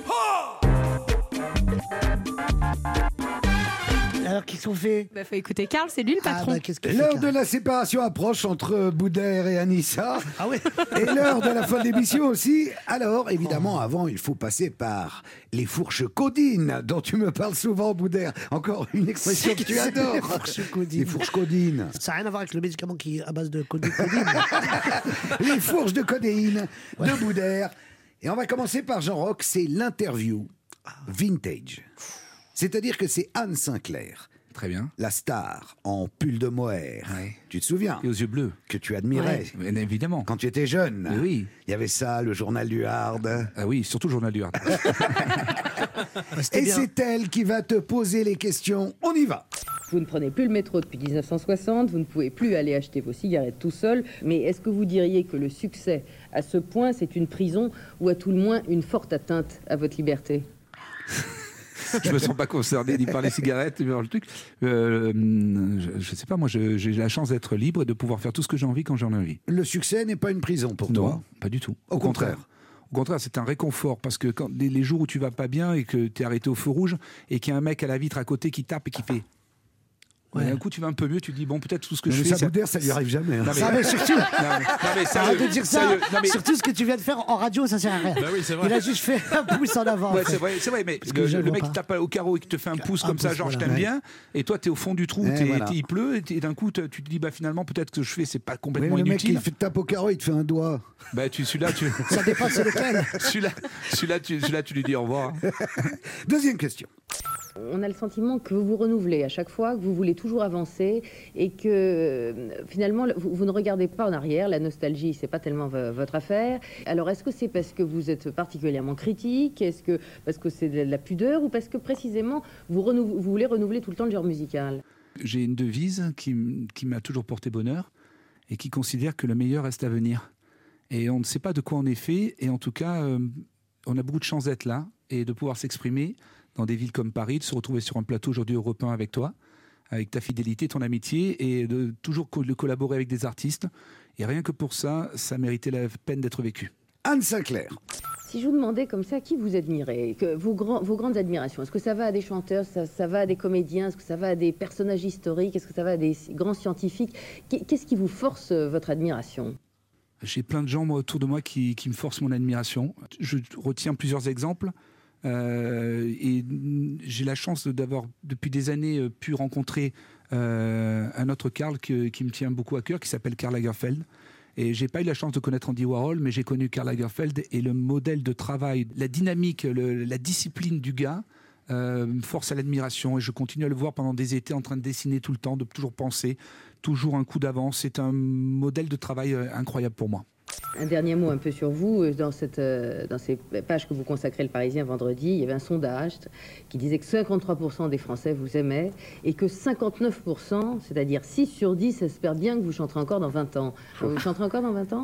Alors, qu'est-ce qu'on fait? Faut écouter Karl, c'est lui le patron. L'heure de la séparation approche entre Boudère et Anissa. Et l'heure de la fin de l'émission aussi. Alors, évidemment, avant, il faut passer par les fourches codines dont tu me parles souvent, Boudère. Encore une expression que tu adores. Les fourches codines. Ça n'a rien à voir avec le médicament qui est à base de codine. Les fourches de codéine de Boudère. Et on va commencer par Jean-Roch, c'est l'interview vintage. C'est-à-dire que c'est Anne Sinclair. Très bien. La star en pull de mohair. Ouais. Tu te souviens? Et aux yeux bleus. Que tu admirais. Ouais, évidemment. Quand tu étais jeune. Oui. Il y avait ça, le journal du Hard. Ah oui, surtout le journal du Hard. Et c'est elle qui va te poser les questions. On y va. Vous ne prenez plus le métro depuis 1960, vous ne pouvez plus aller acheter vos cigarettes tout seul, mais est-ce que vous diriez que le succès, à ce point, c'est une prison ou à tout le moins une forte atteinte à votre liberté? Je me sens pas concerné ni par les cigarettes ni par le truc. Je sais pas, moi j'ai la chance d'être libre et de pouvoir faire tout ce que j'ai envie quand j'en ai envie. Le succès n'est pas une prison pour toi? Non, pas du tout. Au contraire. Au contraire, c'est un réconfort parce que quand les jours où tu vas pas bien et que tu es arrêté au feu rouge et qu'il y a un mec à la vitre à côté qui tape et qui fait... Ouais. D'un coup, tu vas un peu mieux, tu te dis, bon, peut-être tout ce que je fais... Mais ça lui arrive jamais. Hein. Non, mais surtout... Arrête de dire ça. Surtout ce que tu viens de faire en radio, ça sert à rien. Bah oui, c'est vrai. Il a juste fait un pouce en avant. Ouais, c'est vrai, mais le mec qui tape au carreau et qui te fait un pouce comme ça, genre je t'aime bien, et toi, t'es au fond du trou, il pleut, et d'un coup, tu te dis, bah finalement, peut-être que je fais, c'est pas complètement inutile. Le mec qui te tape au carreau, il te fait un doigt. Bah, celui-là, ça dépend c'est lequel. Celui-là, tu lui dis au revoir. Deuxième question. On a le sentiment que vous vous renouvelez à chaque fois, que vous voulez toujours avancer et que finalement vous ne regardez pas en arrière. La nostalgie, c'est pas tellement votre affaire. Alors est-ce que c'est parce que vous êtes particulièrement critique? Est-ce que parce que c'est de la pudeur ou parce que précisément vous voulez renouveler tout le temps le genre musical? J'ai une devise qui m'a toujours porté bonheur et qui considère que le meilleur reste à venir. Et on ne sait pas de quoi on est fait et en tout cas, on a beaucoup de chance d'être là et de pouvoir s'exprimer dans des villes comme Paris, de se retrouver sur un plateau aujourd'hui européen avec toi, avec ta fidélité, ton amitié, et de toujours collaborer avec des artistes. Et rien que pour ça, ça méritait la peine d'être vécu. Anne Sinclair. Si je vous demandais comme ça, qui vous admirez, vos grandes admirations, est-ce que ça va à des chanteurs, ça va à des comédiens, est-ce que ça va à des personnages historiques, est-ce que ça va à des grands scientifiques? Qu'est-ce qui vous force votre admiration? J'ai plein de gens autour de moi qui me forcent mon admiration. Je retiens plusieurs exemples. Et j'ai la chance d'avoir depuis des années pu rencontrer un autre Karl qui me tient beaucoup à cœur, qui s'appelle Karl Lagerfeld. Et j'ai pas eu la chance de connaître Andy Warhol, mais j'ai connu Karl Lagerfeld et le modèle de travail, la dynamique, la discipline du gars me force à l'admiration. Et je continue à le voir pendant des étés en train de dessiner tout le temps, de toujours penser, toujours un coup d'avance. C'est un modèle de travail incroyable pour moi. Un dernier mot un peu sur vous. Dans ces pages que vous consacrez le Parisien vendredi, il y avait un sondage qui disait que 53% des Français vous aimaient et que 59%, c'est-à-dire 6 sur 10, espèrent bien que vous chanterez encore dans 20 ans. Vous chanterez encore dans 20 ans ?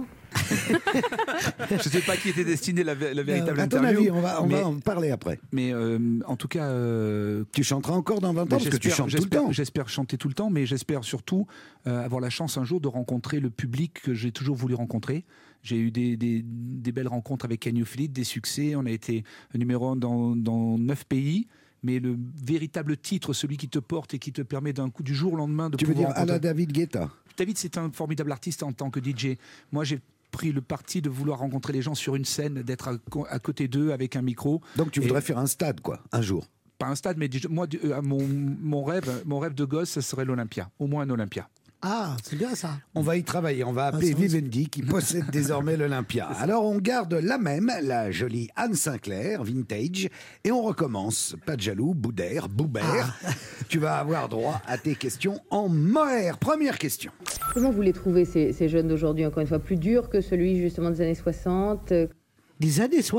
Je ne sais pas qui était destiné la véritable à ton interview. avis, on va en parler après. Mais en tout cas... tu chanteras encore dans 20 ans parce que tu chantes tout le temps. J'espère chanter tout le temps, mais j'espère surtout avoir la chance un jour de rencontrer le public que j'ai toujours voulu rencontrer. J'ai eu des belles rencontres avec Can You Feel It, des succès. On a été numéro 1 dans 9 pays. Mais le véritable titre, celui qui te porte et qui te permet d'un coup du jour au lendemain de pouvoir... Tu veux dire à la David Guetta ? David, c'est un formidable artiste en tant que DJ. Moi, j'ai pris le parti de vouloir rencontrer les gens sur une scène, d'être à côté d'eux avec un micro. Donc tu voudrais faire un stade, quoi, un jour ? Pas un stade, mais moi, mon rêve de gosse, ce serait l'Olympia. Au moins un Olympia. Ah, c'est bien ça. On va y travailler, on va appeler Vivendi qui possède désormais l'Olympia. Alors on garde la jolie Anne Sinclair, vintage, et on recommence. Pas de jaloux, Boubert. Tu vas avoir droit à tes questions en mohair. Première question. Comment vous les trouvez, ces jeunes d'aujourd'hui, encore une fois, plus durs que celui justement des années 60 ? Des années 60 ?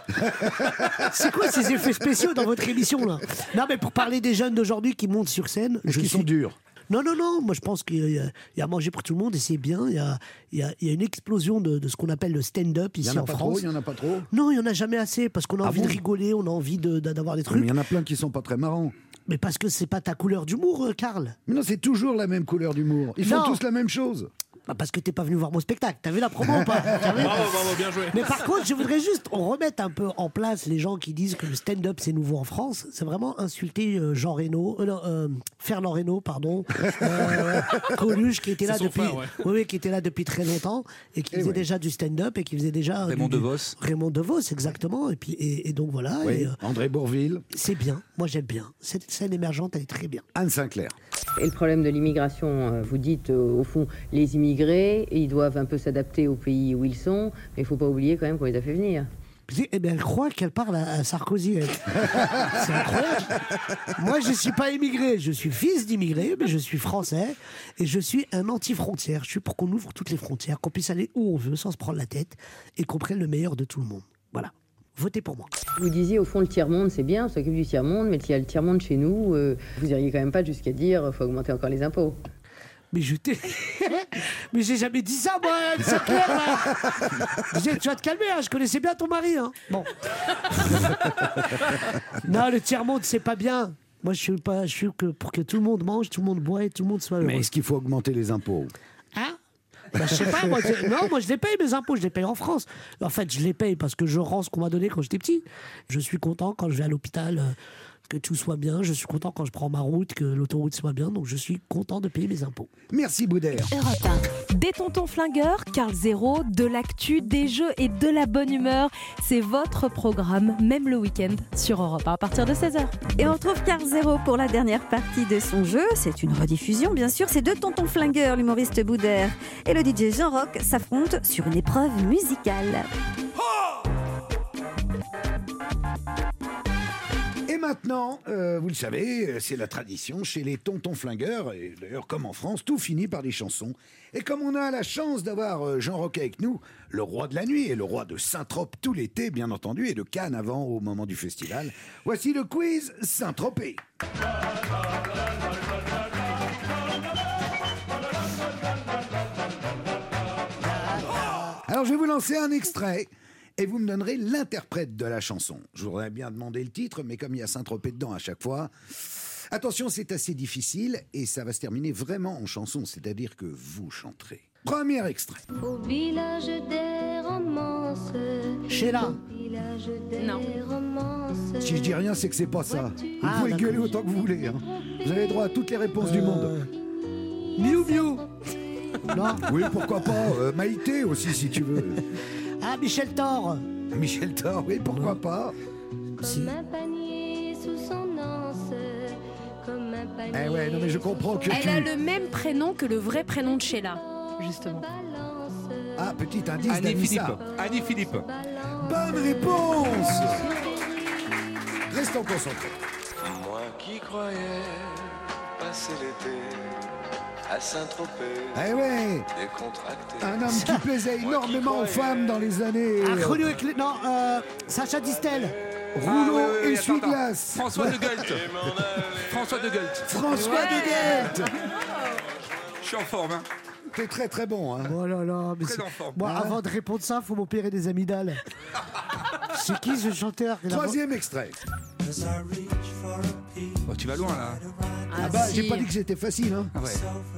C'est quoi ces effets spéciaux dans votre émission là ? Non mais pour parler des jeunes d'aujourd'hui qui montent sur scène... Est-ce qu'ils sont durs ? Non, moi je pense qu'il y a à manger pour tout le monde et c'est bien. Il y a une explosion de ce qu'on appelle le stand-up ici en France. Il n'y en a pas trop ? Non, il n'y en a jamais assez parce qu'on a envie de rigoler, on a envie d'avoir des trucs. Mais il y en a plein qui ne sont pas très marrants. Mais parce que c'est pas ta couleur d'humour, Karl. Mais non, c'est toujours la même couleur d'humour. Ils font tous la même chose. Bah parce que t'es pas venu voir mon spectacle. T'as vu la promo ou pas? Bravo, bien joué. Mais par contre, je voudrais juste remettre un peu en place les gens qui disent que le stand-up c'est nouveau en France. C'est vraiment insulter Fernand Reynaud, pardon, Coluche qui était là qui était là depuis très longtemps et qui faisait déjà du stand-up et qui faisait déjà Raymond DeVos, exactement. Et donc voilà. Oui, André Bourvil. C'est bien. Moi j'aime bien. Cette scène émergente, elle est très bien. Anne Sinclair. Et le problème de l'immigration, vous dites au fond, les immigrés, ils doivent un peu s'adapter au pays où ils sont, mais il ne faut pas oublier quand même qu'on les a fait venir. Eh bien, elle croit qu'elle parle à Sarkozy. C'est incroyable. Moi, je ne suis pas immigré. Je suis fils d'immigré, mais je suis français. Et je suis un anti-frontière. Je suis pour qu'on ouvre toutes les frontières, qu'on puisse aller où on veut sans se prendre la tête et qu'on prenne le meilleur de tout le monde. Voilà. Votez pour moi. Vous disiez, au fond, le tiers-monde, c'est bien, on s'occupe du tiers-monde, mais il y a le tiers-monde chez nous. Vous n'iriez quand même pas jusqu'à dire qu'il faut augmenter encore les impôts. Mais mais j'ai jamais dit ça, moi, c'est clair, là. Tu vas te calmer, hein, je connaissais bien ton mari. Hein. Bon. Non, le tiers-monde, c'est pas bien. Moi, je suis que pour que tout le monde mange, tout le monde boit et tout le monde soit heureux. Mais est-ce qu'il faut augmenter les impôts? Hein? Bah, je sais pas, moi je les paye mes impôts, je les paye en France. En fait, je les paye parce que je rends ce qu'on m'a donné quand j'étais petit. Je suis content quand je vais à l'hôpital, que tout soit bien. Je suis content quand je prends ma route, que l'autoroute soit bien. Donc je suis content de payer mes impôts. Merci Boudère. Europe 1. Des tontons flingueurs, Karl Zéro, de l'actu, des jeux et de la bonne humeur. C'est votre programme, même le week-end, sur Europe 1 à partir de 16h. Et on retrouve Karl Zéro pour la dernière partie de son jeu. C'est une rediffusion, bien sûr. C'est deux tontons flingueurs, l'humoriste Boudère et le DJ Jean Rock s'affrontent sur une épreuve musicale. Et maintenant, vous le savez, c'est la tradition chez les tontons flingueurs, et d'ailleurs comme en France, tout finit par des chansons. Et comme on a la chance d'avoir Jean Rock avec nous, le roi de la nuit et le roi de Saint-Tropez tout l'été, bien entendu, et de Cannes avant au moment du festival, voici le quiz Saint-Tropez. Alors je vais vous lancer un extrait. Et vous me donnerez l'interprète de la chanson. Je voudrais bien demander le titre, mais comme il y a Saint-Tropez dedans à chaque fois... Attention, c'est assez difficile, et ça va se terminer vraiment en chanson, c'est-à-dire que vous chanterez. Premier extrait. Au village des romances. Sheila. Non. Si je dis rien, c'est que c'est pas ça. Vous pouvez gueuler autant que vous voulez. Hein. Vous avez droit à toutes les réponses du monde. Miu Miu. Non. Oui, pourquoi pas. Maïté aussi, si tu veux. Ah, Michel Thor. Michel Thor, oui, pourquoi pas. Comme un panier sous son anse, comme un Eh ouais, non mais je comprends que Elle a le même prénom que le vrai prénom de Sheila, justement. Ah, petit indice Annie Philippe. d'Anissa. Annie Philippe. Bonne réponse. Restons concentrés. Moi qui croyais passer l'été à Saint-Tropez, Eh ouais, décontracté. un homme qui plaisait énormément aux femmes dans les années. Ah, Rouleau et Clé- Non, Sacha Distel. Rouleau oui, et attends, essuie-glace. François de Gueult. François de Gueult. François de Guelte. Je suis en forme. Hein. T'es très très bon. Hein. Oh là là, mais Très c'est- en forme. Moi, Hein avant de répondre ça, faut m'opérer des amygdales. C'est qui ce chanteur? Troisième extrait. Oh, tu vas loin là. Ah bah, si. j'ai pas dit que c'était facile. Hein. Ah ouais.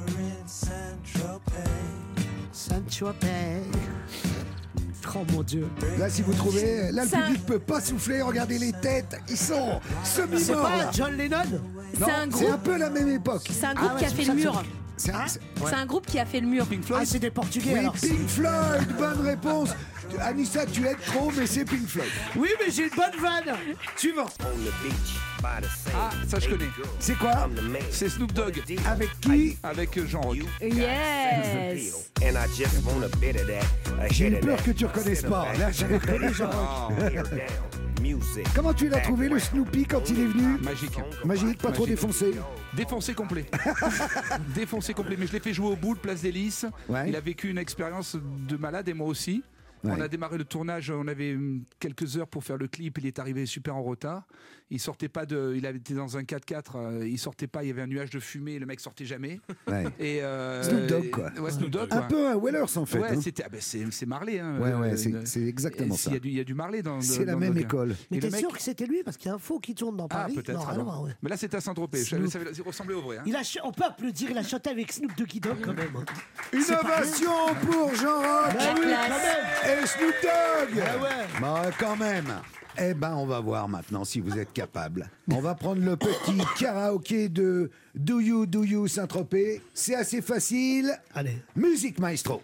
Saint-Tropez. Oh mon Dieu. Là, si vous trouvez, là, le C'est un- public peut pas souffler. Regardez les têtes, ils sont C'est semi-morts. pas là. John Lennon? Non, C'est un c'est groupe. un peu la même époque. C'est un groupe ouais, qui a c'est fait pour le ça mur. C'est un- C'est un groupe qui a fait le mur. Pink Ah, Floyd. c'est des Portugais Oui, alors. Pink Floyd, bonne réponse. Anissa, tu aides trop, mais c'est Pink Floyd. Oui, mais j'ai une bonne vanne. Suivant. Ah, ça je connais. C'est quoi? C'est Snoop Dogg. Avec qui? Avec Jean Rock. Yes. J'ai eu peur que tu reconnaisses pas. Là, j'avais reconnu Jean Rock. Comment tu l'as trouvé, le Snoopy, quand il est venu? Magique. Magique, pas trop Magique. défoncé. Défoncé complet. Défoncé complet. Mais je l'ai fait jouer au boule, place des Lys. Ouais. Il a vécu une expérience de malade et moi aussi. Ouais. On a démarré le tournage, on avait quelques heures pour faire le clip, il est arrivé super en retard. Il sortait pas de, il avait été dans un 4x4, il sortait pas, il y avait un nuage de fumée, le mec sortait jamais. Ouais. Et Snoop Dogg, quoi. Ouais, Snoop Dogg. Un quoi. peu un Wellers, en fait. Ouais, hein. c'était, ah ben c'est Marley. Hein, Ouais, ouais, c'est exactement et ça. Il y a du Marley dans. C'est la dans même le- école. Mais Et le t'es mec- sûr que c'était lui? Parce qu'il y a un faux qui tourne dans Ah, Paris. peut-être. Non, alors. alors, ouais. Mais là, c'était à Saint-Tropez. Snoop. Ça ressemblait au vrai. Hein. On peut applaudir, il a chanté avec Snoop Doggy Dogg quand même. hein. Une C'est pas ovation pour Jean Rock Bah oui, classe. quand même. et Snoop Dogg. Ah ouais. Bah, quand même. Eh ben, on va voir maintenant si vous êtes capable. On va prendre le petit karaoké de Do You Saint-Tropez. C'est assez facile. Allez, Musique maestro.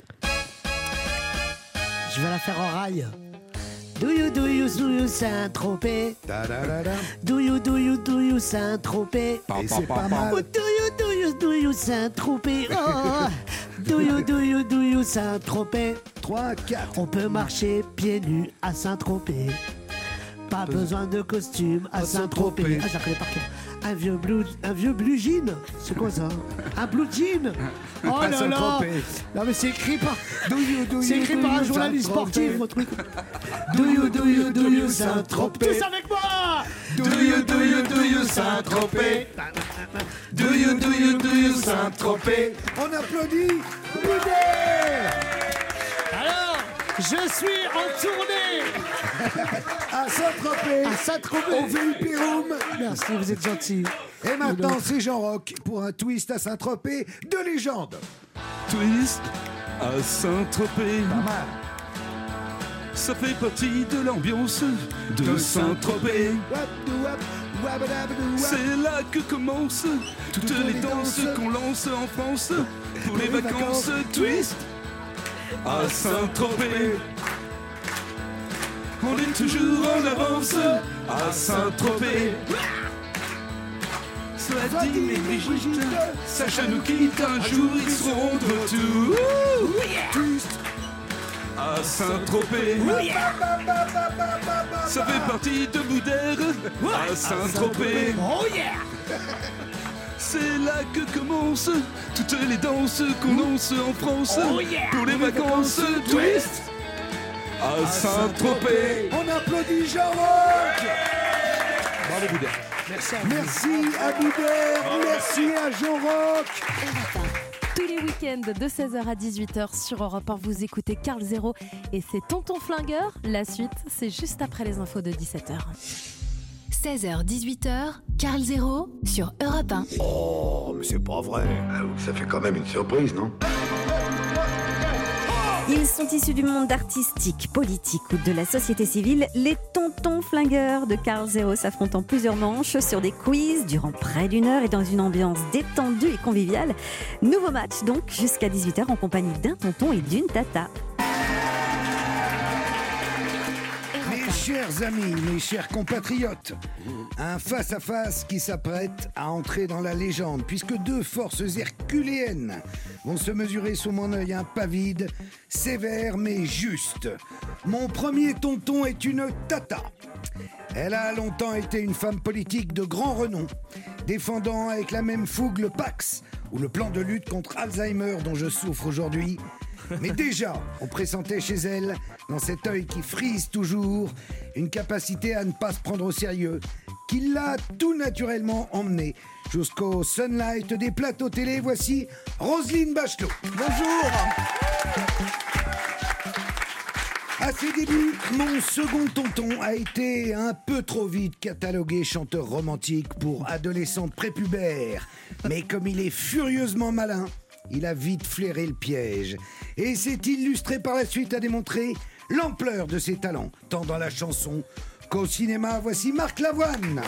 je vais la faire en rail. Do you Saint-Tropez? Ta-da-da-da. Do you Saint-Tropez? Et c'est pas Oh, mal. do you Saint-Tropez? Oh, do you Saint-Tropez? 3, 4. On peut marcher pieds nus à Saint-Tropez. Pas besoin de costume à Saint-Tropez. Ah, je la connais par cœur. Un vieux blue jean. C'est quoi ça? Un blue jean? Oh À là là! Saint-Tropez. Non mais c'est écrit par. Do C'est écrit par un journaliste sportif, votre truc. Do you Saint-Tropez? Tous avec moi! Do you Saint-Tropez. Do you Saint-Tropez. On applaudit Boudère Alors, je suis en tournée à Saint-Tropez. à Saint-Tropez. Au Vulpirum. Merci, vous êtes gentil. Et maintenant, c'est Jean Rock pour un twist à Saint-Tropez de légende. Twist à Saint-Tropez. Pas mal. Ça fait partie de l'ambiance de Saint-Tropez. C'est là que commencent toutes les danses qu'on lance en France pour les vacances. Twist à Saint-Tropez. On est toujours en avance à Saint-Tropez. Cela dit, mais Brigitte, Sacha nous quitte un jour, ils seront de retour. Twist à Saint-Tropez. Ça fait partie de Boudère à Saint-Tropez. Oh yeah! C'est là que commencent toutes les danses qu'on lance en France Oh yeah! pour les vacances. Twist à Saint-Tropez. On applaudit Jean Rock. Bravo Boudère. Merci à Boudère. Merci à Jean Rock. Tous les week-ends de 16h à 18h sur Europe 1, vous écoutez Carl Zéro et c'est Tonton Flingueur. La suite, c'est juste après les infos de 17h. 16h, 18h, Carl Zéro sur Europe 1. Oh, mais c'est pas vrai. Ça fait quand même une surprise, non? Ils sont issus du monde artistique, politique ou de la société civile. Les tontons flingueurs de Carl Zéro s'affrontent en plusieurs manches sur des quiz durant près d'une heure et dans une ambiance détendue et conviviale. Nouveau match donc jusqu'à 18h en compagnie d'un tonton et d'une tata. Les Mes chers amis, mes chers compatriotes, un face-à-face qui s'apprête à entrer dans la légende, puisque deux forces herculéennes vont se mesurer sous mon œil impavide, sévère mais juste. Mon premier tonton est une tata. Elle a longtemps été une femme politique de grand renom, défendant avec la même fougue le Pax ou le plan de lutte contre Alzheimer dont je souffre aujourd'hui. Mais déjà, on pressentait chez elle, dans cet œil qui frise toujours, une capacité à ne pas se prendre au sérieux, qui l'a tout naturellement emmenée jusqu'au sunlight des plateaux télé. Voici Roselyne Bachelot. Bonjour. À ses débuts, mon second tonton a été un peu trop vite catalogué chanteur romantique pour adolescente prépubère. Mais comme il est furieusement malin, il a vite flairé le piège et s'est illustré par la suite à démontrer l'ampleur de ses talents, tant dans la chanson qu'au cinéma. Voici Marc Lavoine.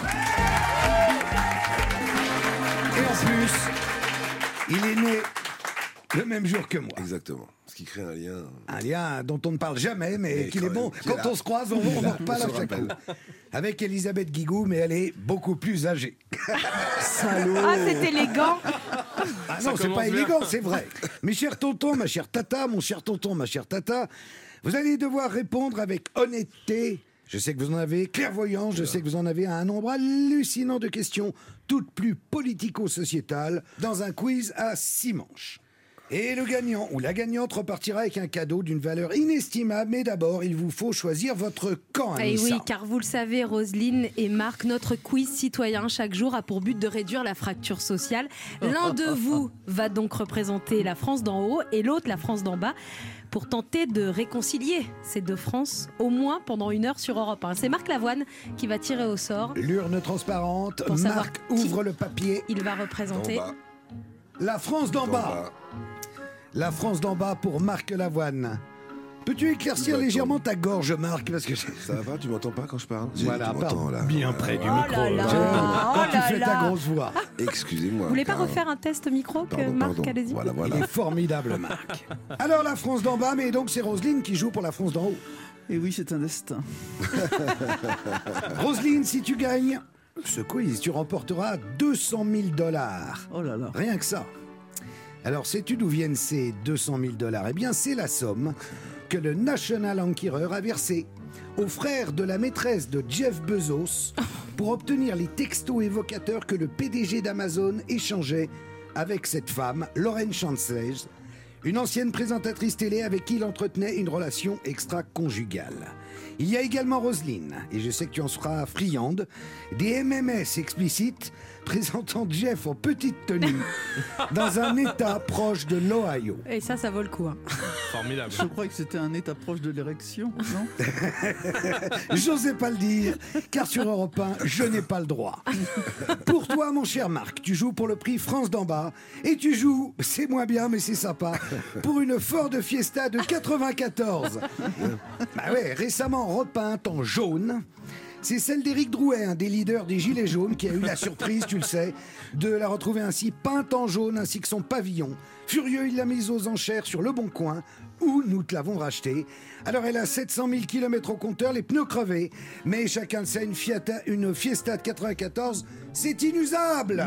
Et en plus, il est né le même jour que moi. Exactement. Ce qui crée un lien. Un lien dont on ne parle jamais, mais qu'il est bon. Quand on se croise, on en reparle à chaque coup. Avec Elisabeth Guigou, mais elle est beaucoup plus âgée. Salaud. Ah, c'est élégant. Ah non, c'est pas élégant, c'est vrai. Mes chers tontons, ma chère tata, mon cher tonton, ma chère tata, vous allez devoir répondre avec honnêteté. Je sais que vous en avez clairvoyance, je sais que vous en avez un nombre hallucinant de questions, toutes plus politico-sociétales, dans un quiz à 6 manches. Et le gagnant ou la gagnante repartira avec un cadeau d'une valeur inestimable. Mais d'abord, il vous faut choisir votre camp, Anissa. Et oui, car vous le savez, Roselyne et Marc, notre quiz citoyen chaque jour a pour but de réduire la fracture sociale. L'un de vous va donc représenter la France d'en haut et l'autre la France d'en bas, pour tenter de réconcilier ces deux Frances, au moins pendant 1 heure sur Europe 1. C'est Marc Lavoine qui va tirer au sort. L'urne transparente, Marc ouvre le papier. Il va représenter la France d'en bas. La France d'en bas pour Marc Lavoine. Peux-tu éclaircir légèrement ta gorge, Marc, parce que ça va, tu m'entends pas quand je parle? Voilà, là. Bien près du micro. Quand tu fais ta grosse voix. Excusez-moi. Vous voulez pas refaire un test micro que Marc, allez-y. Voilà. Il est formidable, Marc. Alors, la France d'en bas, mais donc c'est Roselyne qui joue pour la France d'en haut. Et oui, c'est un destin. Roselyne, si tu gagnes ce quiz, tu remporteras $200 000. Oh là là. Rien que ça. Alors, sais-tu d'où viennent ces $200 000? Eh bien, c'est la somme que le National Enquirer a versée au frère de la maîtresse de Jeff Bezos pour obtenir les textos évocateurs que le PDG d'Amazon échangeait avec cette femme, Lauren Chancellor, une ancienne présentatrice télé avec qui il entretenait une relation extra-conjugale. Il y a également Roselyne, et je sais que tu en seras friande, des MMS explicites présentant Jeff en petite tenue dans un état proche de l'Ohio. Et ça vaut le coup. Formidable. Je crois que c'était un état proche de l'érection, non? J'osais pas le dire, car sur Europe 1, je n'ai pas le droit. Pour toi, mon cher Marc, tu joues pour le prix France d'en bas, et tu joues, c'est moins bien, mais c'est sympa, pour une Ford Fiesta de 94. Bah ouais, récemment repeinte en jaune. C'est celle d'Éric Drouet, un des leaders des Gilets jaunes, qui a eu la surprise, tu le sais, de la retrouver ainsi peinte en jaune, ainsi que son pavillon. Furieux, il l'a mise aux enchères sur Le Bon Coin, où nous te l'avons rachetée. Alors elle a 700 000 km au compteur, les pneus crevés, mais chacun le sait, une Fiesta de 94, c'est inusable.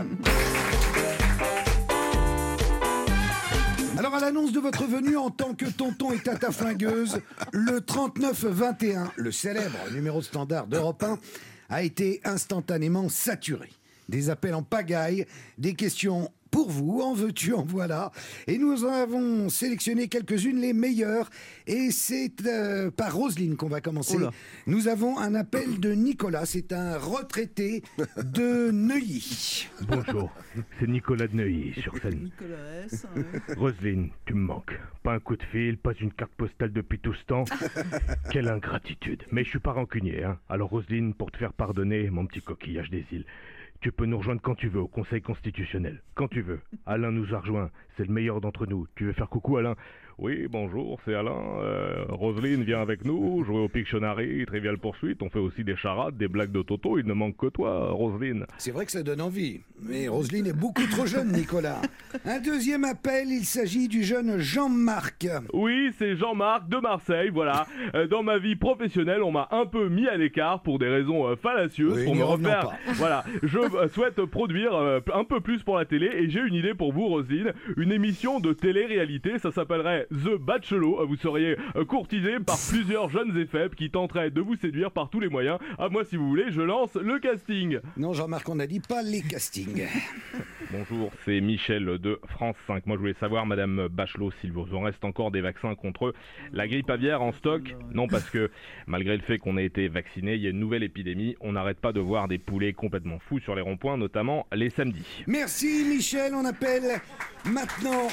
Alors à l'annonce de votre venue en tant que tonton et tata flingueuse, le 3921, le célèbre numéro de standard d'Europe 1, a été instantanément saturé. Des appels en pagaille, des questions pour vous, en veux-tu, en voilà. Et nous en avons sélectionné quelques-unes, les meilleures. Et c'est par Roselyne qu'on va commencer. Oula. Nous avons un appel de Nicolas, c'est un retraité de Neuilly. Bonjour, c'est Nicolas de Neuilly sur scène. Nicolas S. Ouais. Roselyne, tu me manques. Pas un coup de fil, pas une carte postale depuis tout ce temps. Quelle ingratitude. Mais je suis pas rancunier, hein. Alors Roselyne, pour te faire pardonner mon petit coquillage des îles, Tu peux nous rejoindre quand tu veux au Conseil constitutionnel. Quand tu veux. Alain nous a rejoint. C'est le meilleur d'entre nous. Tu veux faire coucou, Alain? Oui, bonjour, c'est Alain. Roselyne vient avec nous, jouer au Pictionary, Trivial Poursuite. On fait aussi des charades, des blagues de Toto. Il ne manque que toi, Roselyne. C'est vrai que ça donne envie. Mais Roselyne est beaucoup trop jeune, Nicolas. Un deuxième appel, il s'agit du jeune Jean-Marc. Oui, c'est Jean-Marc de Marseille, voilà. Dans ma vie professionnelle, on m'a un peu mis à l'écart pour des raisons fallacieuses. Oui, pour n'y me revenons refaire. pas. Voilà, je souhaite produire un peu plus pour la télé et j'ai une idée pour vous, Roselyne. Une émission de télé-réalité, ça s'appellerait The Bachelot. Vous seriez courtisé par plusieurs jeunes et faibles qui tenteraient de vous séduire par tous les moyens. À moi, si vous voulez, je lance le casting. Non, Jean-Marc, on n'a dit pas les castings. Bonjour, c'est Michel de France 5. Moi, je voulais savoir, Madame Bachelot, s'il vous en reste encore des vaccins contre la grippe aviaire en stock. Non, parce que malgré le fait qu'on ait été vacciné, il y a une nouvelle épidémie. On n'arrête pas de voir des poulets complètement fous sur les ronds-points, notamment les samedis. Merci, Michel. On appelle maintenant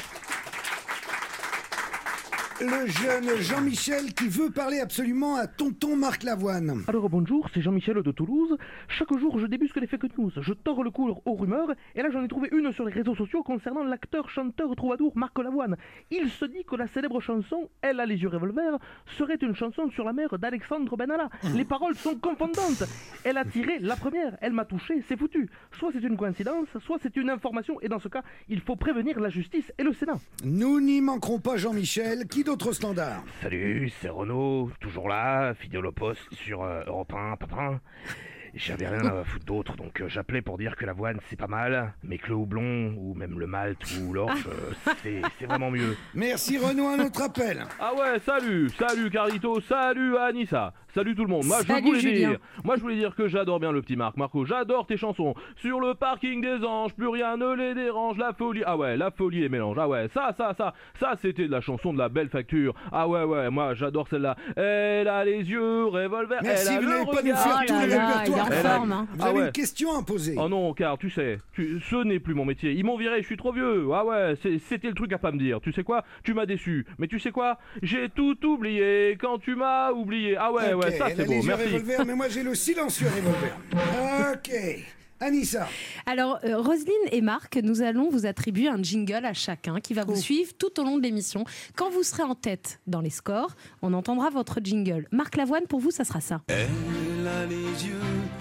le jeune Jean-Michel qui veut parler absolument à tonton Marc Lavoine. Alors bonjour, c'est Jean-Michel de Toulouse. Chaque jour, je débusque les fake news, je tords le cou aux rumeurs, et là j'en ai trouvé une sur les réseaux sociaux concernant l'acteur, chanteur, troubadour Marc Lavoine. Il se dit que la célèbre chanson « Elle a les yeux revolver » serait une chanson sur la mère d'Alexandre Benalla. Les paroles sont confondantes. Elle a tiré la première, elle m'a touché, c'est foutu. Soit c'est une coïncidence, soit c'est une information, et dans ce cas, il faut prévenir la justice et le Sénat. Nous n'y manquerons pas, Jean-Michel. Qui d'autre standard? Salut, c'est Renaud, toujours là, fidèle au poste sur Europe 1, papa. J'avais rien à foutre d'autre, donc j'appelais pour dire que l'avoine c'est pas mal, mais que le houblon, ou même le malt, ou l'orge, c'est vraiment mieux. Merci Renaud, un autre appel. Ah ouais, salut Carlito, salut Anissa, salut tout le monde. Moi je voulais dire que j'adore bien le petit Marc. Marco, j'adore tes chansons. Sur le parking des anges, plus rien ne les dérange, la folie. Ah ouais, la folie les mélanges. Ah ouais, ça c'était de la chanson de la belle facture. Ah ouais, moi j'adore celle-là. Elle a les yeux revolver. Merci, elle a vous n'allez le pas nous faire tous les répertoires. Vous avez ouais. une question à poser. Oh non, car tu sais, ce n'est plus mon métier. Ils m'ont viré, je suis trop vieux. Ah ouais, c'était le truc à pas me dire. Tu sais quoi? Tu m'as déçu. Mais tu sais quoi? J'ai tout oublié quand tu m'as oublié. Ah ouais, okay, ça c'est beau, merci. Revolver, mais moi j'ai le silencieux revolver. Ok. Anissa. Alors, Roselyne et Marc, nous allons vous attribuer un jingle à chacun qui va vous suivre tout au long de l'émission. Quand vous serez en tête dans les scores, on entendra votre jingle. Marc Lavoine, pour vous, ça sera ça. Elle a les yeux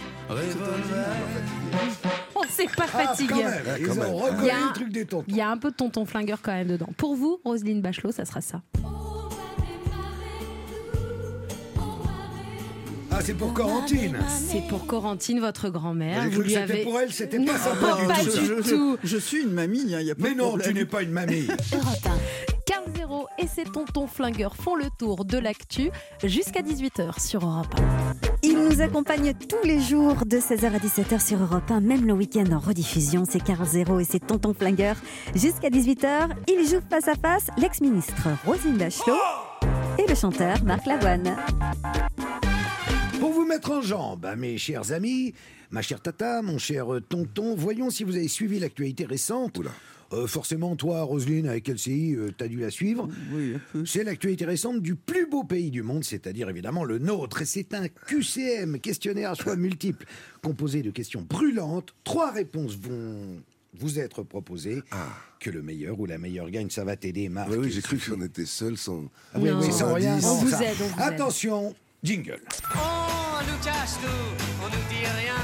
revolver. On s'est pas fatigué. Ils ont reconnu le truc des tontons. Il y a un peu de tonton flingueur quand même dedans. Pour vous, Roselyne Bachelot, ça sera ça. Ah, c'est pour Corentine. C'est pour Corentine, votre grand-mère. J'ai cru que c'était pour elle, c'était pas sympa du tout. Je suis une mamie, il n'y a pas Mais de non, problème. tu n'es pas une mamie. Carl Zéro et ses tontons flingueurs font le tour de l'actu jusqu'à 18h sur Europe 1. Ils nous accompagnent tous les jours de 16h à 17h sur Europe 1, même le week-end en rediffusion. C'est Carl Zéro et ses tontons flingueurs. Jusqu'à 18h, ils jouent face à face l'ex-ministre Roselyne Bachelot et le chanteur Marc Lavoine. Pour vous mettre en jambe, mes chers amis, ma chère tata, mon cher tonton, voyons si vous avez suivi l'actualité récente. Forcément, toi, Roselyne, avec LCI, t'as dû la suivre. Oui, un peu. C'est l'actualité récente du plus beau pays du monde, c'est-à-dire évidemment le nôtre. Et c'est un QCM, questionnaire à choix multiples, composé de questions brûlantes. 3 réponses vont vous être proposées. Que le meilleur ou la meilleure gagne, ça va t'aider, Marc. Oui, j'ai cru qu'on était seul sans... Ah oui, oui, sans rien. On vous aide. Attention, jingle. On nous cache tout, on nous dit rien.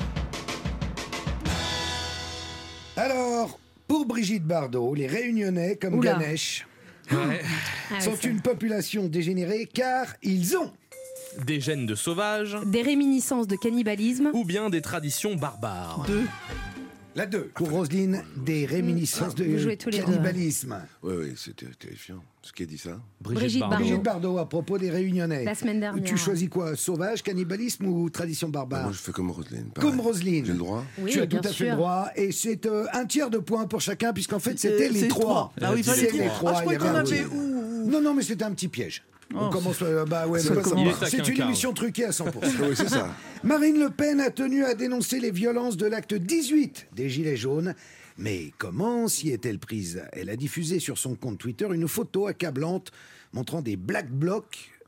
Alors, pour Brigitte Bardot, les Réunionnais, comme Ganesh, sont une population dégénérée car ils ont des gènes de sauvage, des réminiscences de cannibalisme ou bien des traditions barbares. La 2. Pour Roselyne, des réminiscences de cannibalisme. Oui, c'était terrifiant. Ce qui a dit ça? Brigitte Bardot à propos des Réunionnais. La semaine dernière. Tu choisis quoi? Sauvage, cannibalisme ou tradition barbare? Moi, je fais comme Roselyne. Comme Roselyne. J'ai le droit? Oui, tu as tout à fait le droit. Et c'est 1 tiers de point pour chacun, puisqu'en fait, c'était les 3. Ah oui, c'est les 3. Ah, je croyais qu'on avait... Non, mais c'était un petit piège. On commence. C'est une émission truquée à 100%. Oui, c'est ça. Marine Le Pen a tenu à dénoncer les violences de l'acte 18 des Gilets jaunes. Mais comment s'y est-elle prise? Elle a diffusé sur son compte Twitter une photo accablante montrant des black blocs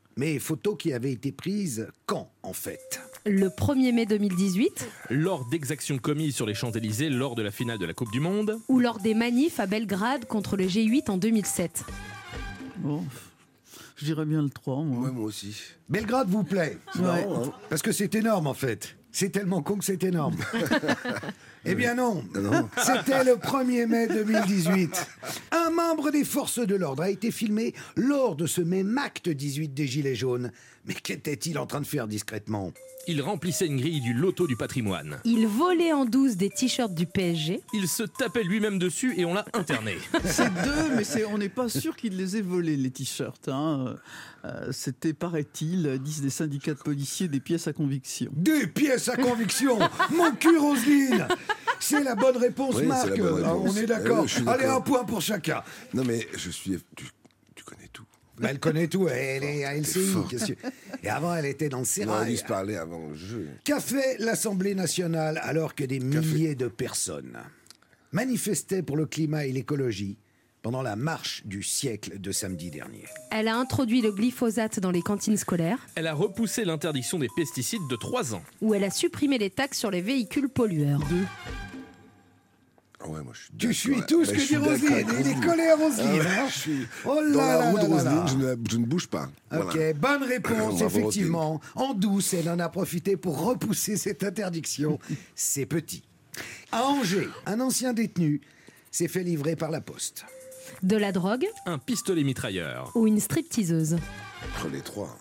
Mais photos qui avaient été prises quand, en fait? Le 1er mai 2018. Lors d'exactions commises sur les Champs-Élysées lors de la finale de la Coupe du Monde. Ou lors des manifs à Belgrade contre le G8 en 2007. Bon, je dirais bien le 3, moi. Ouais, moi aussi. Belgrade vous plaît? Ouais. Marrant, hein. Parce que c'est énorme, en fait. C'est tellement con que c'est énorme. Eh bien non. C'était le 1er mai 2018. Un membre des forces de l'ordre a été filmé lors de ce même acte 18 des Gilets jaunes. Mais qu'était-il en train de faire discrètement? Il remplissait une grille du loto du patrimoine. Il volait en douce des t-shirts du PSG. Il se tapait lui-même dessus et on l'a interné. C'est deux, mais on n'est pas sûr qu'il les ait volés, les t-shirts. Hein. C'était, paraît-il, disent des syndicats de policiers, des pièces à conviction. Des pièces à conviction. Mon cul, Roselyne. C'est la bonne réponse, Oui, Marc. c'est la bonne réponse. On est d'accord. Je suis Allez, d'accord. un point pour chacun. Non, mais je suis. Tu connais tout. Bah, elle connaît tout, elle est à LCI. fort. Et avant, elle était dans le On a sérail. dû se parler avant le jeu. Qu'a fait l'Assemblée nationale alors que des milliers de personnes manifestaient pour le climat et l'écologie pendant la marche du siècle de samedi dernier? Elle a introduit le glyphosate dans les cantines scolaires. Elle a repoussé l'interdiction des pesticides de 3 ans. Ou elle a supprimé les taxes sur les véhicules pollueurs. Ah ouais, moi, je suis Tu suis d'accord. tout ce Bah, que je suis dit Roselyne. d'accord avec Il est vous. collé à Roselyne. Ah ouais, hein. je suis Oh là dans la là roue de là là Roselyne, là. je ne bouge pas. Ok, Voilà. bonne réponse, Bravo, effectivement. En douce, elle en a profité pour repousser cette interdiction. C'est petit. À Angers, un ancien détenu s'est fait livrer par la poste. De la drogue. Un pistolet mitrailleur. Ou une stripteaseuse. Entre les trois.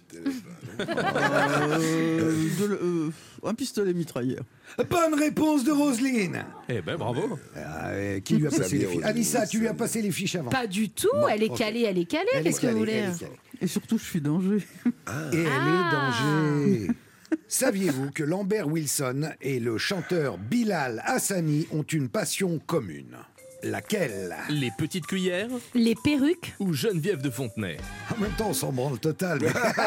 Un pistolet mitrailleur. Bonne réponse de Roselyne. Eh ben bravo. Qui lui a Ça passé les vient, fiches? Roselyne, Anissa, tu lui as ça passé les fiches avant. Pas du tout, Non, elle est ok. calée, elle est calée. Elle est Qu'est-ce que vous calée, voulez elle est calée. Et surtout, je suis danger. Et elle est danger. Saviez-vous que Lambert Wilson et le chanteur Bilal Hassani ont une passion commune? Laquelle? Les petites cuillères. Les perruques. Ou Geneviève de Fontenay. En même temps, on s'en branle total.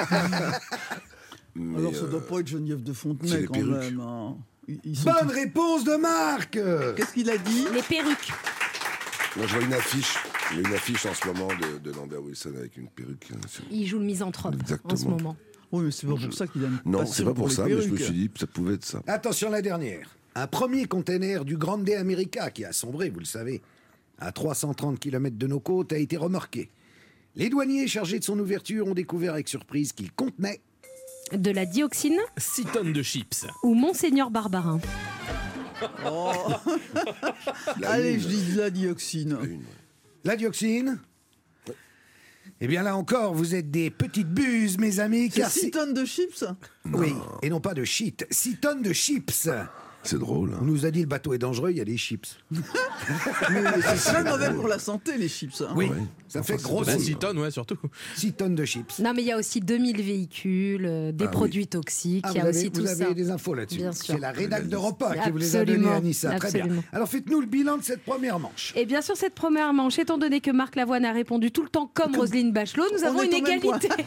Mais, Alors, ça doit pas être Geneviève de c'est Fontenay, les quand perruques. même. Hein. Ils sont Bonne tous- réponse de Marc. Qu'est-ce qu'il a dit? Les perruques. Moi, je vois une affiche. Il y a une affiche en ce moment de Lambert Wilson avec une perruque. Il joue le misanthrope en ce Exactement. moment. Oui, mais c'est pas pour ça qu'il a une Non, passion c'est pas pour les ça, mais je me perruques. suis dit que ça pouvait être ça. Attention, la dernière. Un premier container du Grande America, qui a sombré, vous le savez, à 330 km de nos côtes, a été remorqué. Les douaniers chargés de son ouverture ont découvert avec surprise qu'il contenait De la dioxine. 6 tonnes de chips. Ou Monseigneur Barbarin. Oh. Allez, je dis de la dioxine. la dioxine. Eh bien là encore, vous êtes des petites buses, mes amis. C'est car 6 tonnes de chips? Oui, et non pas de shit. 6 tonnes de chips. C'est drôle. On nous a dit le bateau est dangereux, il y a des chips. Mais c'est très mauvais pour la santé, les chips. Hein. Oui, ça fait grossir. 6 tonnes, ouais, surtout. 6 tonnes de chips. Non, mais il y a aussi 2000 véhicules, des produits toxiques, Ah, il y a vous aussi avez, tout vous ça. avez des infos là-dessus. Bien sûr. C'est la rédac de repas qui vous les a Absolument, données, Anissa. Très bien. absolument. Alors faites-nous le bilan de cette première manche. Et bien sûr, cette première manche, étant donné que Marc Lavoine a répondu tout le temps comme Roselyne Bachelot, nous On avons est une au même point. égalité.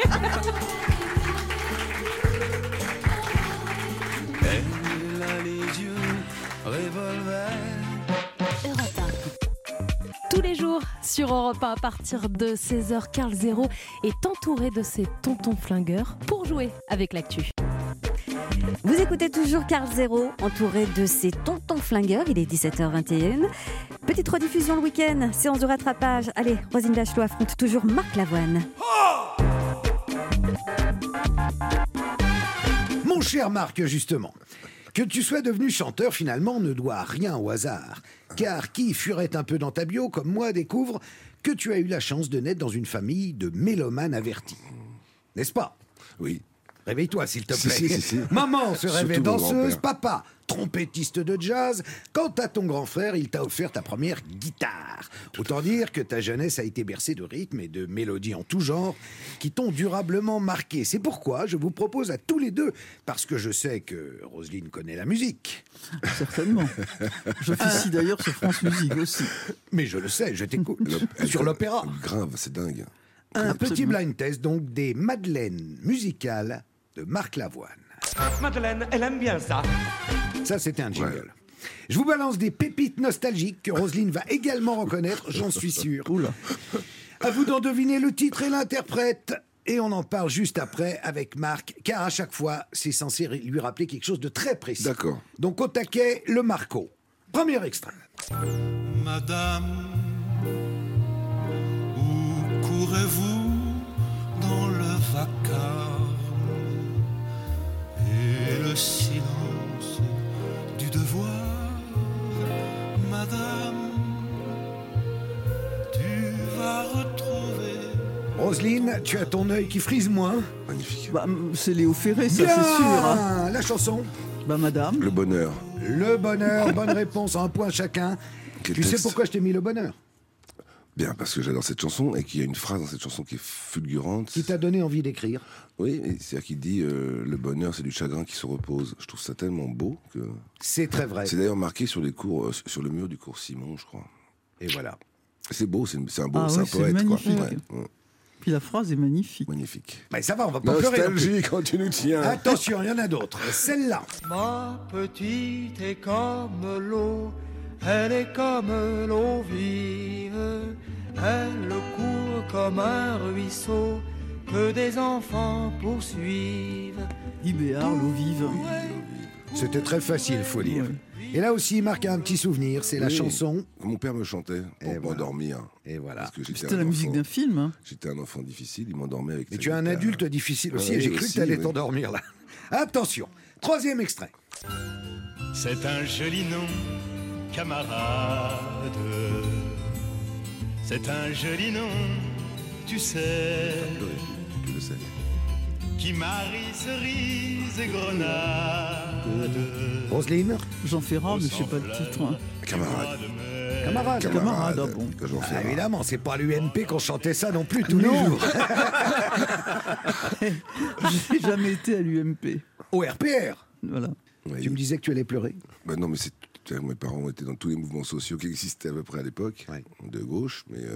Elle a les yeux revolver. Tous les jours sur Europe 1 à partir de 16h, Carl Zéro est entouré de ses tontons flingueurs pour jouer avec l'actu. Vous écoutez toujours Carl Zéro, entouré de ses tontons flingueurs. Il est 17h21. Petite rediffusion le week-end, séance de rattrapage. Allez, Roselyne Bachelot affronte toujours Marc Lavoine. Mon cher Marc, justement, que tu sois devenu chanteur finalement ne doit rien au hasard. Car qui furet un peu dans ta bio, comme moi, découvre que tu as eu la chance de naître dans une famille de mélomanes avertis. N'est-ce pas? Oui. Réveille-toi, s'il te Si, plaît. si. Maman se rêvait Surtout mon danseuse, grand-père. papa, trompettiste de jazz. Quant à ton grand frère, il t'a offert ta première guitare. Autant dire que ta jeunesse a été bercée de rythmes et de mélodies en tout genre qui t'ont durablement marqué. C'est pourquoi je vous propose à tous les deux, parce que je sais que Roselyne connaît la musique. Certainement. J'officie d'ailleurs sur France Musique aussi. Mais je le sais, je t'écoute. Sur l'opéra. Grave, c'est dingue. Un petit blind test, donc, des madeleines musicales de Marc Lavoine. Madeleine, elle aime bien ça. Ça, c'était un jingle. Je vous balance des pépites nostalgiques que Roselyne va également reconnaître, j'en suis sûr. Oula. À vous d'en deviner le titre et l'interprète. et on en parle juste après avec Marc, car à chaque fois, c'est censé lui rappeler quelque chose de très précis. D'accord. Donc au taquet, le Marco. Premier extrait. Madame, où courez-vous dans le vacarme et le silence du devoir? Madame, tu vas retrouver... Roselyne, tu as ton œil qui frise moins. Magnifique. Bah, c'est Léo Ferré, ça Bien, c'est sûr. Hein. La chanson. Bah madame. Le bonheur. Le bonheur, bonne réponse, un point chacun. Quel Tu sais texte. pourquoi je t'ai mis le bonheur? Bien, parce que j'adore cette chanson et qu'il y a une phrase dans cette chanson qui est fulgurante. Qui t'a donné envie d'écrire? Oui, c'est-à-dire qu'il dit le bonheur, c'est du chagrin qui se repose. Je trouve ça tellement beau que. C'est très vrai. C'est d'ailleurs marqué sur les cours, sur le mur du cours Simon, je crois. Et voilà. C'est beau, c'est un beau, Ah c'est un ouais, c'est poète, quoi. magnifique. Ouais. Puis la phrase est magnifique. Magnifique. Mais ça va, on va pas pleurer. non plus. Nostalgie quand tu nous tiens. Attention, il y en a d'autres. Celle-là. Ma petite est comme l'eau, elle est comme l'eau vive, elle court comme un ruisseau que des enfants poursuivent. Ibéard, l'eau vive. C'était très facile, faut dire. Et là aussi, Marc a un petit souvenir, c'est la Oui. chanson. Mon père me chantait pour m'endormir. Et voilà. Parce que j'étais C'était un la musique enfant- d'un film. Hein. J'étais un enfant difficile, il m'endormait avec Mais sa tu es un guitare. adulte difficile aussi, Ouais, et j'ai cru que aussi, tu allais oui. t'endormir là. Attention, troisième extrait. C'est un joli nom, camarade. C'est un joli nom, tu sais, Je le sais. qui marie cerises et grenades. Roselyne. Jean Ferrat, mais je sais pas le titre. Hein. Camarade. Camarade, ah bon. Que j'en fais. Ah, évidemment, c'est pas à l'UMP qu'on chantait ça non plus tous les jours. J'ai jamais été à l'UMP. Au RPR. Voilà. Oui. Tu me disais que tu allais pleurer. Ben non, mais mes parents étaient dans tous les mouvements sociaux qui existaient à peu près à l'époque, de gauche. Mais,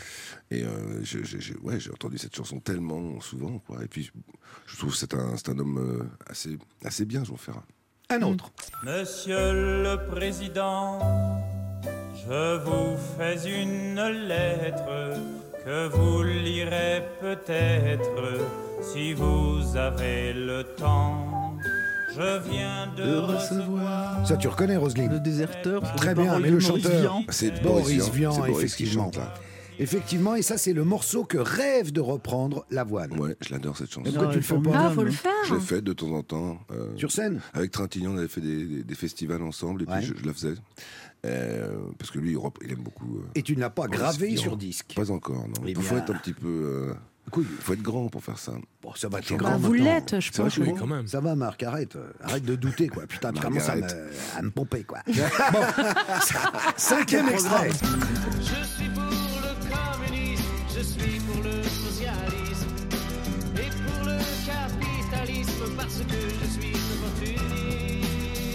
j'ai entendu cette chanson tellement souvent. Quoi. Et puis, je trouve que c'est un homme assez bien, Jean Ferrat. Un autre. Monsieur le Président, je vous fais une lettre que vous lirez peut-être si vous avez le temps. Je viens de recevoir... Ça, tu reconnais, Roselyne? Le déserteur. Très bien, mais le chanteur, c'est Boris Vian, C'est Boris qui effectivement. chante, là. Effectivement, et ça, c'est le morceau que rêve de reprendre Lavoine. Ouais, je l'adore cette chanson. Pourquoi tu le fais pas? Ah, faut le faire. Je l'ai fait de temps en temps. Sur scène? Avec Trintignant, on avait fait des festivals ensemble et puis je la faisais. Parce que lui, il aime beaucoup. Et tu ne l'as pas Boris gravé Vian. sur disque? Pas encore, non. Eh Il faut bien- être un petit peu. Il faut être grand pour faire ça. Bon, ça va, t'es Bah, grand vous maintenant. l'êtes, je C'est vrai, pense. je suis Oui, grand. quand même. Ça va, Marc, arrête de douter, quoi. Putain, tu commences à me pomper, quoi. Bon, cinquième extrait. Je suis pour le communisme, je suis pour le socialisme et pour le capitalisme parce que je suis opportuniste.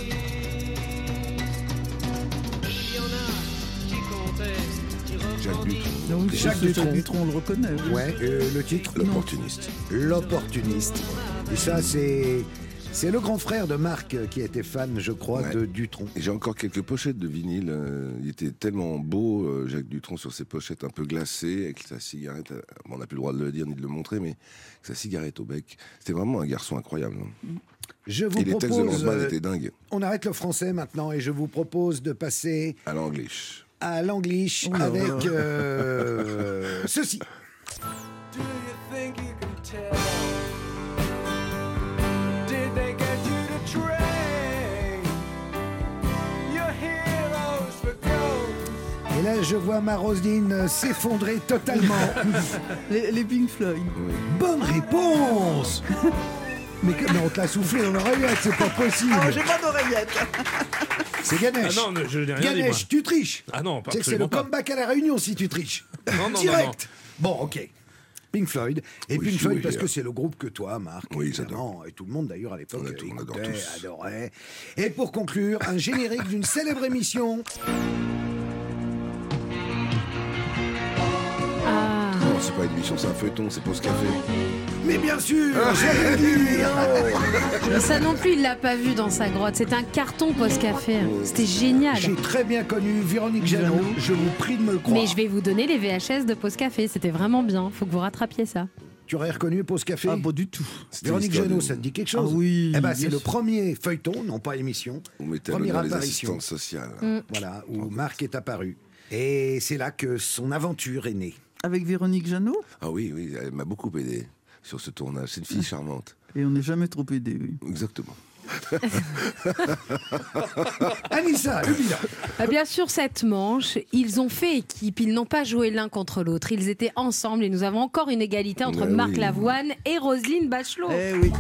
Il y en a qui contestent, qui revendiquent. Donc, Jacques Dutronc. Dutronc, on le reconnaît. Oui. Ouais, le titre? L'opportuniste. L'opportuniste. Et ça, c'est le grand frère de Marc qui était fan, je crois, Ouais. de Dutronc. Et j'ai encore quelques pochettes de vinyle. Il était tellement beau, Jacques Dutronc, sur ses pochettes un peu glacées, avec sa cigarette. On n'a plus le droit de le dire ni de le montrer, mais sa cigarette au bec. C'était vraiment un garçon incroyable. Hein. Je vous Et les textes de propose... Lanzmann étaient dingues. On arrête le français maintenant et je vous propose de passer À l'anglish. à l'anglish Oh là avec là. ceci. Do you think you can tell? Did they get you to train your heroes for ghosts? Et là, je vois ma Roselyne s'effondrer totalement. Les Pink Floyd. Bonne réponse. Mais on te l'a soufflé dans l'oreillette, c'est pas possible. Ah, j'ai pas d'oreillette. C'est Ganesh. Ah non, je n'ai rien dit, moi. Ganesh, tu triches. Ah non, Tu sais que c'est le absolument pas. comeback à la Réunion si tu triches. Non, non, Direct. Bon, ok. Pink Floyd. Et Oui, Pink Floyd oui, parce oui. que c'est le groupe que toi, Marc, Oui, évidemment, et tout le monde d'ailleurs à l'époque On adore écoutait, tous. adorait. Et pour conclure, un générique d'une célèbre émission. Ah. Non, c'est pas une émission, c'est un feuilleton, c'est Pause Café. Mais bien sûr, j'allais le dire. Mais ça non plus, il l'a pas vu dans sa grotte. C'était un carton post-café. C'était génial. J'ai très bien connu Véronique Jeannot, je vous prie de me le croire. Mais je vais vous donner les VHS de post-café. C'était vraiment bien. Faut que vous rattrapiez ça. Tu aurais reconnu Pause Café? Ah, pas du tout. Véronique Jeannot, ça te dit quelque chose? Ah oui. Eh ben, c'est bien le sûr. premier feuilleton, non pas émission, On mettait première à l'honneur les apparition. assistantes sociales. Voilà, où Marc est apparu. Et c'est là que son aventure est née. Avec Véronique Jeannot? Ah oui, elle m'a beaucoup aidé sur ce tournage. C'est une fille charmante. Et on n'est jamais trop aidé, oui. Exactement. Anissa, le bilan. Bien sûr, cette manche, ils ont fait équipe, ils n'ont pas joué l'un contre l'autre, ils étaient ensemble et nous avons encore une égalité entre Mais Marc oui. Lavoine et Roselyne Bachelot. Eh oui.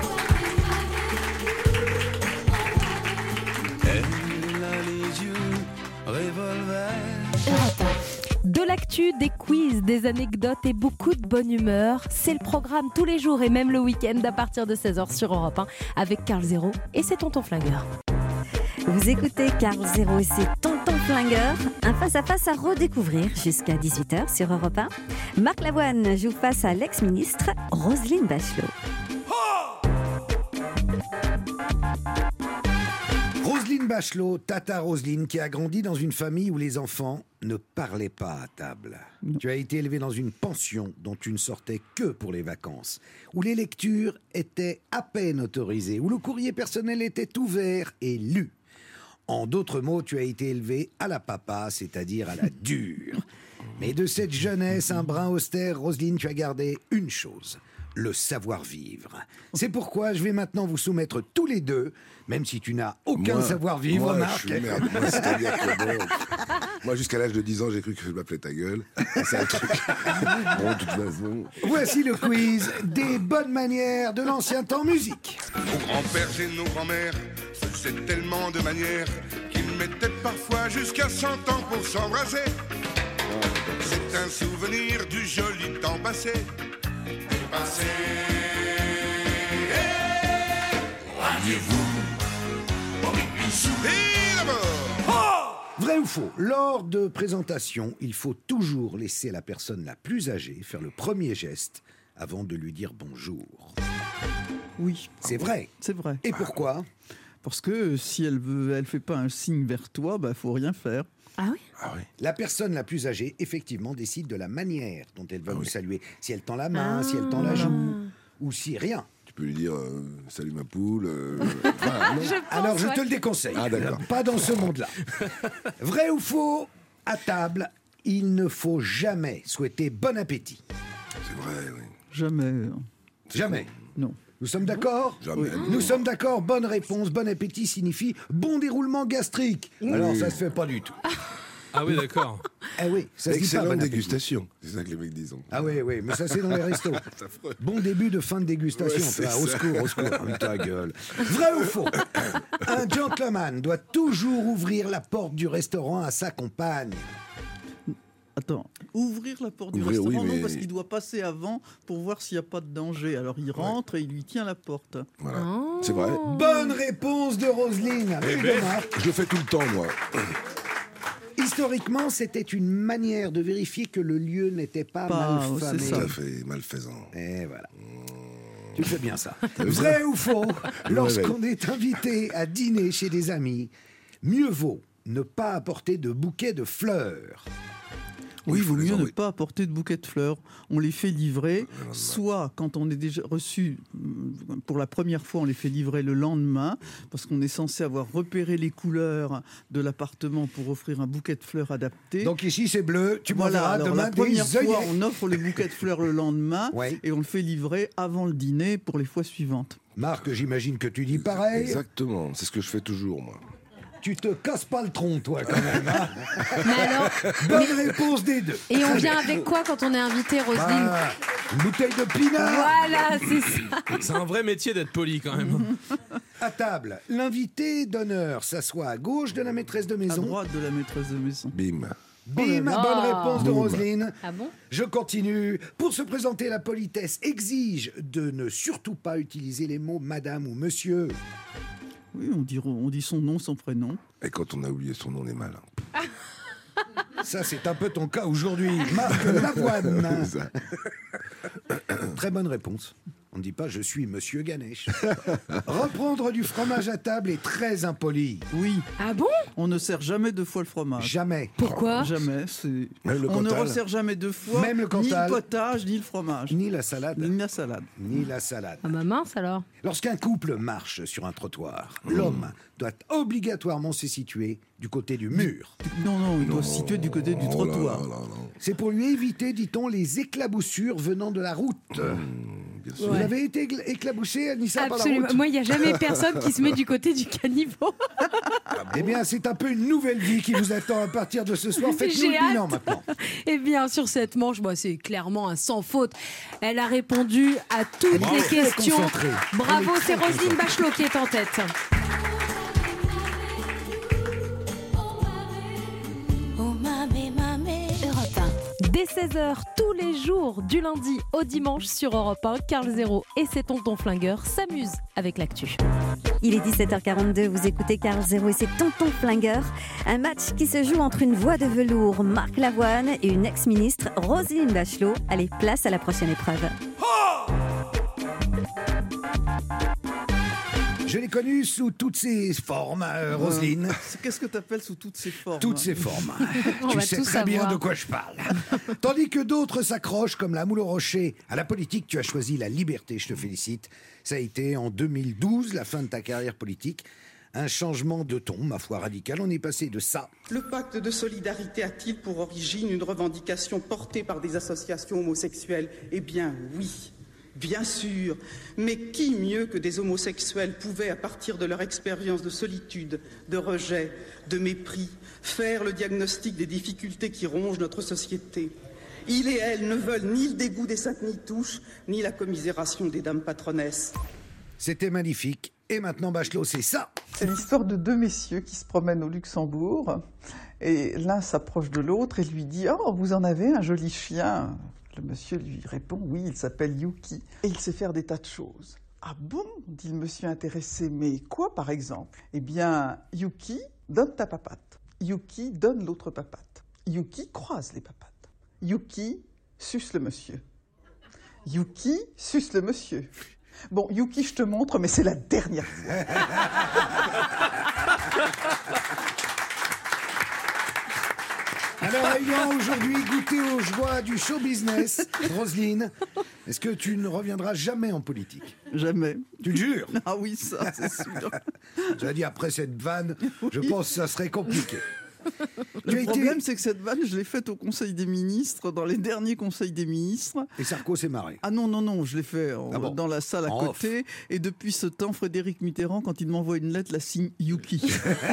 Elle a les yeux revolver. De l'actu, des quiz, des anecdotes et beaucoup de bonne humeur. C'est le programme tous les jours et même le week-end à partir de 16h sur Europe 1 avec Carl Zéro et ses tontons flingueurs. Vous écoutez Carl Zéro et ses tontons flingueurs. Un face-à-face à redécouvrir jusqu'à 18h sur Europe 1. Marc Lavoine joue face à l'ex-ministre Roselyne Bachelot. Roselyne Bachelot, Tata Roselyne, qui a grandi dans une famille où les enfants ne parlaient pas à table. Tu as été élevée dans une pension dont tu ne sortais que pour les vacances, où les lectures étaient à peine autorisées, où le courrier personnel était ouvert et lu. En d'autres mots, tu as été élevée à la papa, c'est-à-dire à la dure. Mais de cette jeunesse, un brin austère, Roselyne, tu as gardé une chose, le savoir-vivre. C'est pourquoi je vais maintenant vous soumettre tous les deux, même si tu n'as aucun savoir-vivre, moi, Marc. je suis merde. Moi, c'est-à-dire que bon, moi, jusqu'à l'âge de 10 ans, j'ai cru que je m'appelais ta gueule. C'est un truc. Bon, de toute façon. Voici le quiz des bonnes manières de l'ancien temps musique. Nos grands-pères et nos grands-mères faisaient tellement de manières qu'ils mettaient parfois jusqu'à 100 ans pour s'embrasser. C'est un souvenir du joli temps passé. Dépassé. Ramenez-vous au bisou. Et d'abord. Vrai ou faux? Lors de présentation, il faut toujours laisser la personne la plus âgée faire le premier geste avant de lui dire bonjour. Oui. C'est vrai. C'est vrai. Et pourquoi? Parce que si elle fait pas un signe vers toi, bah faut rien faire. Ah oui? La personne la plus âgée, effectivement, décide de la manière dont elle va vous saluer. Si elle tend la main, si elle tend la joue, ou si rien. Tu peux lui dire salut ma poule. Alors je te le déconseille. Ah, d'accord. Pas dans ce monde-là. Vrai ou faux? À table, il ne faut jamais souhaiter bon appétit. C'est vrai, oui. Jamais. Jamais. Non. Nous sommes d'accord? Jamais. Nous sommes d'accord. Bonne réponse. Bon appétit signifie bon déroulement gastrique. Alors ça se fait pas du tout. Ah oui, d'accord. Eh oui, ça se dit pas Excellente bon appétit. dégustation. C'est ça que les mecs disent. Ah oui, oui, mais ça c'est dans les restos. C'est affreux. Bon début de fin de dégustation. Ouais, c'est Enfin, au ça. secours, au secours. Oh, ta gueule. Vrai ou faux? Un gentleman doit toujours ouvrir la porte du restaurant à sa compagne. Attends, ouvrir la porte du Ouvrir, restaurant, oui, non, mais- parce qu'il doit passer avant pour voir s'il n'y a pas de danger. Alors il rentre et il lui tient la porte. Voilà. C'est vrai. Bonne réponse de Roselyne. Eh Et ben, de Marc. je le fais tout le temps, moi. Historiquement, c'était une manière de vérifier que le lieu n'était pas malfamé. Tout à fait, malfaisant. Et voilà. Tu fais bien ça. T'as vu ça? Vrai ou faux? Je me Lorsqu'on réveille. est invité à dîner chez des amis, mieux vaut ne pas apporter de bouquet de fleurs. Oui, il vaut les mieux ne envoyer. pas apporter de bouquet de fleurs. On les fait livrer, soit quand on est déjà reçu pour la première fois, on les fait livrer le lendemain, parce qu'on est censé avoir repéré les couleurs de l'appartement pour offrir un bouquet de fleurs adapté. Donc ici c'est bleu, tu m'en Voilà, verras alors demain la première des œillets. fois, on offre les bouquets de fleurs le lendemain Ouais. et on le fait livrer avant le dîner pour les fois suivantes. Marc, j'imagine que tu dis pareil. Exactement, c'est ce que je fais toujours, moi. Tu te casses pas le tronc, toi, quand même. Hein. Mais alors, Bonne réponse des deux. et on vient avec quoi quand on est invité, Roselyne? Bah, une bouteille de pinard. Voilà, c'est ça. C'est un vrai métier d'être poli quand même. À table, l'invité d'honneur s'assoit à gauche de la maîtresse de À maison. droite de la maîtresse de maison. Bim. Bim, Oh là bonne là. réponse de Boum. Roselyne. Ah bon? Je continue. Pour se présenter, la politesse exige de ne surtout pas utiliser les mots madame ou monsieur. Oui, on dit son nom, son prénom. Et quand on a oublié son nom, on est mal. Ça, c'est un peu ton cas aujourd'hui. Marc Lavoine. Ça. Très bonne réponse. On ne dit pas « je suis Monsieur Ganesh ». Reprendre du fromage à table est très impoli. Oui. Ah bon? On ne sert jamais 2 fois le fromage. Jamais. Pourquoi? Jamais. On ne resserre jamais 2 fois même le ni Cantal, le potage, ni le fromage. ni la salade. Ni la salade. Ni la salade. Ah bah mince alors. Lorsqu'un couple marche sur un trottoir, l'homme doit obligatoirement se situer du côté du mur. Non, il doit se situer du côté du trottoir. C'est pour lui éviter, dit-on, les éclaboussures venant de la route. Bien sûr. Vous avez été éclaboussé, Anissa, par la Absolument. route? Moi, il n'y a jamais personne qui se met du côté du caniveau. Eh bien, c'est un peu une nouvelle vie qui vous attend à partir de ce soir. Faites-nous le bilan maintenant. Eh bien, sur cette manche, c'est clairement un sans faute. Elle a répondu à toutes les questions. Bravo, c'est Roselyne Bachelot qui est en tête. Dès 16h, tous les jours, du lundi au dimanche sur Europe 1, Carl Zéro et ses tontons flingueurs s'amusent avec l'actu. Il est 17h42, vous écoutez Carl Zéro et ses tontons flingueurs. Un match qui se joue entre une voix de velours, Marc Lavoine, et une ex-ministre, Roselyne Bachelot. Allez, place à la prochaine épreuve. Je l'ai connue sous toutes ses formes, Roselyne. Qu'est-ce que tu appelles sous toutes ces formes? Toutes ces formes. On Tu va sais tout très bien savoir. de quoi je parle. Tandis que d'autres s'accrochent, comme la moule au rocher, à la politique, tu as choisi la liberté, je te félicite. Ça a été en 2012, la fin de ta carrière politique. Un changement de ton, ma foi, radical. On est passé de ça. Le pacte de solidarité a-t-il pour origine une revendication portée par des associations homosexuelles? Eh bien oui. Bien sûr, mais qui mieux que des homosexuels pouvait, à partir de leur expérience de solitude, de rejet, de mépris, faire le diagnostic des difficultés qui rongent notre société? Il et elle ne veulent ni le dégoût des saintes Nitouches, ni la commisération des dames patronesses. C'était magnifique. Et maintenant, Bachelot, c'est ça. C'est l'histoire de 2 messieurs qui se promènent au Luxembourg, et l'un s'approche de l'autre et lui dit « Oh, vous en avez un joli chien ?» Le monsieur lui répond « Oui, il s'appelle Yuki. Et il sait faire des tas de choses. » « Ah bon ?» dit le monsieur intéressé. « Mais quoi, par exemple ?»« Eh bien, Yuki donne ta papate. Yuki donne l'autre papate. Yuki croise les papates. Yuki suce le monsieur. Yuki suce le monsieur. Bon, Yuki, je te montre, mais c'est la dernière fois. » Alors, ayant aujourd'hui goûté aux joies du show business, Roselyne, est-ce que tu ne reviendras jamais en politique? Jamais. Tu le jures? Ah oui, ça, c'est sûr. J'avais dit, après cette vanne, je pense que ça serait compliqué. Le problème, c'est que cette vanne, je l'ai faite au Conseil des ministres, dans les derniers Conseils des ministres. Et Sarko s'est marré. Ah non, je l'ai fait dans la salle à côté. Off. Et depuis ce temps, Frédéric Mitterrand, quand il m'envoie une lettre, la signe Yuki.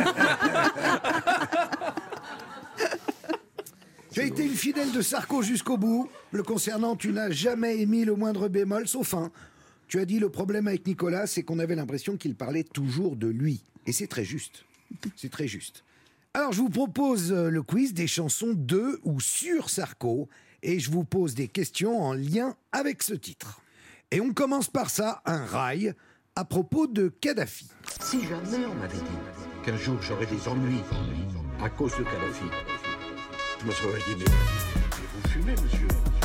Tu as été une fidèle de Sarko jusqu'au bout. Le concernant, tu n'as jamais émis le moindre bémol, sauf un. Tu as dit le problème avec Nicolas, c'est qu'on avait l'impression qu'il parlait toujours de lui. Et c'est très juste. C'est très juste. Alors, je vous propose le quiz des chansons de ou sur Sarko. Et je vous pose des questions en lien avec ce titre. Et on commence par ça, un rail, à propos de Kadhafi. Si jamais on m'avait dit qu'un jour j'aurais des ennuis à cause de Kadhafi, je me serais dit, mais vous fumez, monsieur.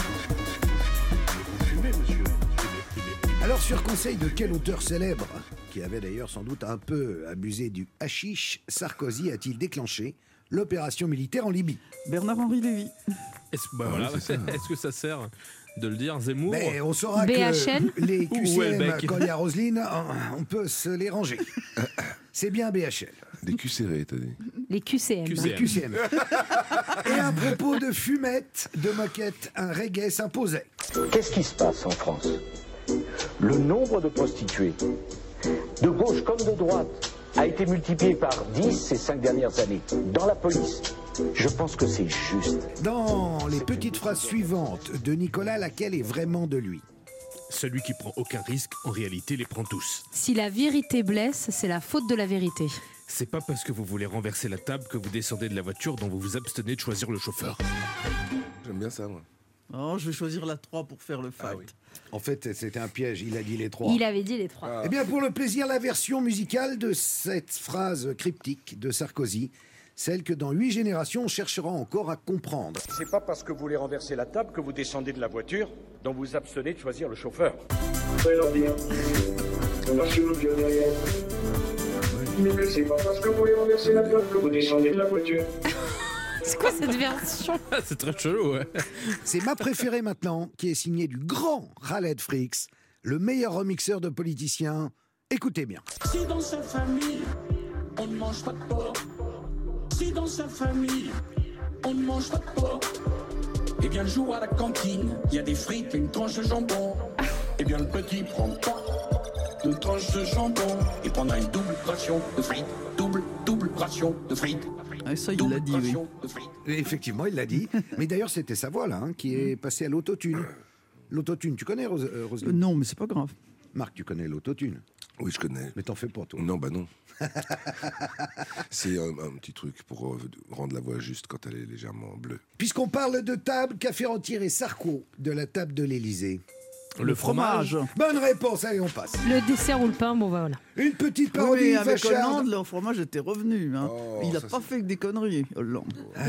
Vous fumez, monsieur. Alors, sur conseil de quel auteur célèbre, qui avait d'ailleurs sans doute un peu abusé du hashish, Sarkozy a-t-il déclenché l'opération militaire en Libye? Bernard-Henri Lévy. Est-ce que ça sert de le dire, Zemmour? Mais on saura BHL que les ou QCM, Houellebecq. quand il y a Roselyne, on peut se les ranger. C'est bien BHL. Des QCR, t'as dit. Les QCM. Les QCM. Et à propos de fumettes, de moquettes, un reggae s'imposait. Qu'est-ce qui se passe en France? Le nombre de prostituées, de gauche comme de droite, a été multiplié par 10 ces 5 dernières années. Dans la police, je pense que c'est juste. Dans les petites phrases suivantes de Nicolas, laquelle est vraiment de lui? Celui qui prend aucun risque, en réalité, les prend tous. Si la vérité blesse, c'est la faute de la vérité. C'est pas parce que vous voulez renverser la table que vous descendez de la voiture dont vous vous abstenez de choisir le chauffeur. J'aime bien ça, moi. Oh, je vais choisir la 3 pour faire le fight. Ah oui. En fait, c'était un piège, il a dit les 3. Il avait dit les 3. Eh bien, pour le plaisir, la version musicale de cette phrase cryptique de Sarkozy, celle que dans 8 générations, on cherchera encore à comprendre. C'est pas parce que vous voulez renverser la table que vous descendez de la voiture dont vous abstenez de choisir le chauffeur. pouvez leur dire. Parce que le vieux derrière. Mais c'est pas parce que vous voulez renverser la table que vous descendez de la voiture. C'est quoi cette version? C'est très chelou, ouais. C'est ma préférée maintenant, qui est signée du grand Khaled Frix, le meilleur remixeur de politiciens. Écoutez bien. Si dans sa famille, on ne mange pas de porc. Si dans sa famille, on ne mange pas de porc. Eh bien le jour à la cantine, il y a des frites et une tranche de jambon. Eh bien le petit prend pas une tranche de jambon. Il prendra une double ration de frites. Double ration de frites. Ah, ça, il l'a dit, oui. Effectivement, il l'a dit. Mais d'ailleurs, c'était sa voix, là, qui est passée à l'autotune. L'autotune, tu connais, Roselyne? Non, mais c'est pas grave. Marc, tu connais l'autotune? Oui, je connais. Mais t'en fais pas, toi? Non, bah non. C'est un petit truc pour rendre la voix juste quand elle est légèrement bleue. Puisqu'on parle de table, Café Rentier et Sarko de la table de l'Élysée. Le fromage. Bonne réponse, allez, on passe. Le dessert ou le pain, bon voilà. Une petite parodie oui, avec vacharde. Hollande, le fromage était revenu. Hein. Il n'a pas fait que des conneries, Hollande.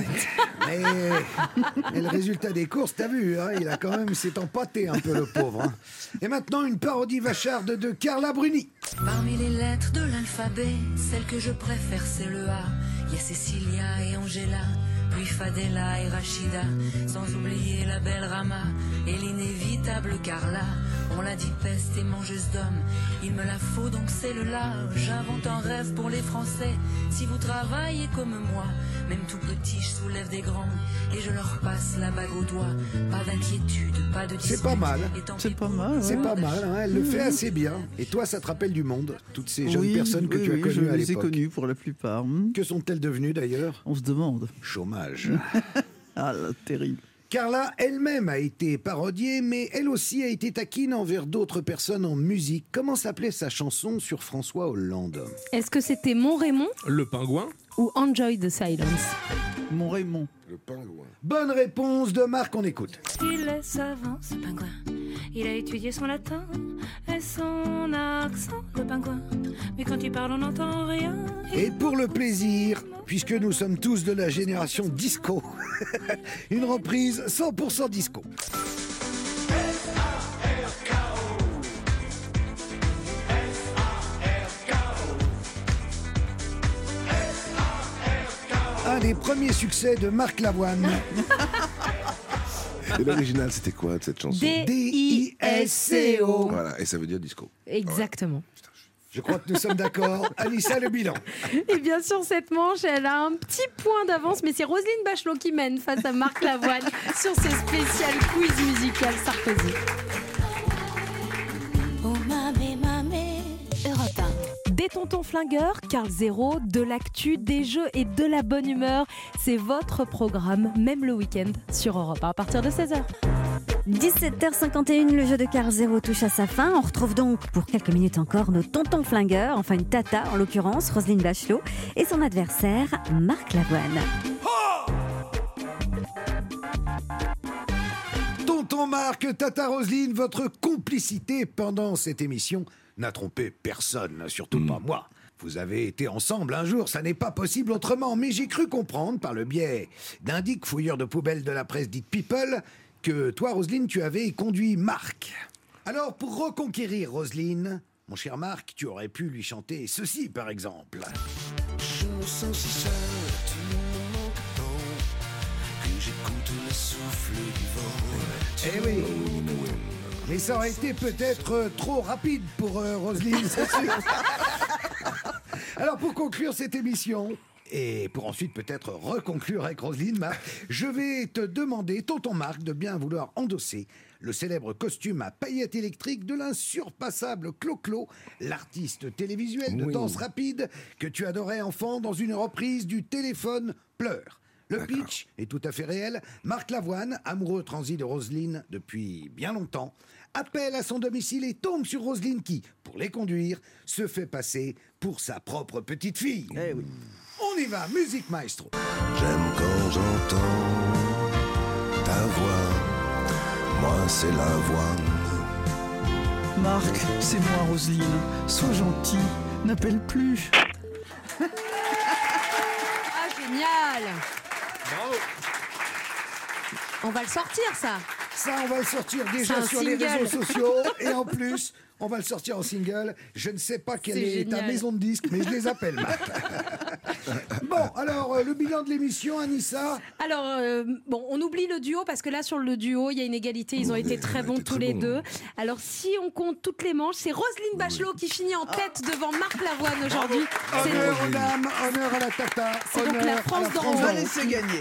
Mais le résultat des courses, t'as vu, hein, il a quand même s'est empâté un peu, le pauvre. Hein. Et maintenant, une parodie vacharde de Carla Bruni. Parmi les lettres de l'alphabet, celle que je préfère, c'est le A. Il y a Cécilia et Angela, puis Fadela et Rachida, sans oublier la belle Rama et l'inévitable Carla. On l'a dit peste et mangeuse d'hommes, il me la faut donc celle-là. J'invente un rêve pour les Français, si vous travaillez comme moi. Même tout petit, je soulève des grands et je leur passe la bague au doigt. Pas d'inquiétude, pas de dispute. C'est pas mal. C'est pas mal. C'est pas mal, hein, elle le fait assez bien. Et toi, ça te rappelle du monde, toutes ces jeunes personnes que tu as connues à l'époque. Je les ai connues pour la plupart. Que sont-elles devenues d'ailleurs? On se demande. Chômage. Ah là, terrible. Carla elle-même a été parodiée, mais elle aussi a été taquine envers d'autres personnes en musique. Comment s'appelait sa chanson sur François Hollande? Est-ce que c'était Mon Raymond? Le pingouin? Ou Enjoy the Silence? Mon Raymond. Le pingouin. Bonne réponse de Marc, on écoute. Il est savant, ce pingouin. Il a étudié son latin et son accent, le pingouin. Mais quand il parle, on n'entend rien. Et pour le plaisir, puisque nous sommes tous de la génération disco, une reprise 100% disco. Un des premiers succès de Marc Lavoine. Et l'original, c'était quoi de cette chanson? D-I-S-C-O. Voilà, et ça veut dire disco. Exactement. Je crois que nous sommes d'accord. Anissa, le bilan. Et bien sûr, cette manche, elle a un petit point d'avance, mais c'est Roselyne Bachelot qui mène face à Marc Lavoine sur ce spécial quiz musical Sarkozy. Oh mamé, mamé. Europe 1. Des tontons flingueurs, Carl Zéro, de l'actu, des jeux et de la bonne humeur. C'est votre programme, même le week-end, sur Europe 1 à partir de 16h. 17h51, le jeu de Carl Zéro touche à sa fin. On retrouve donc pour quelques minutes encore nos tontons flingueurs, enfin une tata en l'occurrence, Roselyne Bachelot, et son adversaire, Marc Lavoine. Tonton Marc, tata Roselyne, votre complicité pendant cette émission n'a trompé personne, surtout pas moi. Vous avez été ensemble un jour, ça n'est pas possible autrement, mais j'ai cru comprendre par le biais d'un dick fouilleur de poubelles de la presse dite People que toi, Roselyne, tu avais conduit Marc. Alors, pour reconquérir Roselyne, mon cher Marc, tu aurais pu lui chanter ceci, par exemple. Je me sens si seul, tu me manques tant, que j'écoute le souffle du vent. Eh oui. Mais ça aurait été peut-être trop rapide pour Roselyne, c'est sûr. Alors, pour conclure cette émission, et pour ensuite peut-être reconclure avec Roselyne, Marc, je vais te demander, tonton Marc, de bien vouloir endosser le célèbre costume à paillettes électriques de l'insurpassable Clo-Clo, l'artiste télévisuel de danse rapide que tu adorais enfant dans une reprise du Téléphone Pleure. Le pitch est tout à fait réel. Marc Lavoine, amoureux transi de Roselyne depuis bien longtemps, appelle à son domicile et tombe sur Roselyne qui, pour les conduire, se fait passer pour sa propre petite fille. Eh oui. On y va, musique maestro. J'aime quand j'entends ta voix, moi c'est l'avoine. Marc, c'est moi Roselyne, sois gentil, n'appelle plus. Ah, génial! Bravo. On va le sortir, ça. Ça, on va le sortir déjà sur les réseaux sociaux. Et en plus, on va le sortir en single. Je ne sais pas quelle est ta maison de disques, mais je les appelle, Matt. Bon, alors, le bilan de l'émission, Anissa. Alors, on oublie le duo, parce que là, sur le duo, il y a une égalité. Ils ont été très bons tous les deux. Alors, si on compte toutes les manches, c'est Roselyne Bachelot qui finit en tête devant Marc Lavoine aujourd'hui. Honneur aux dames, honneur à la tata. C'est donc la France d'en haut. On va laisser gagner.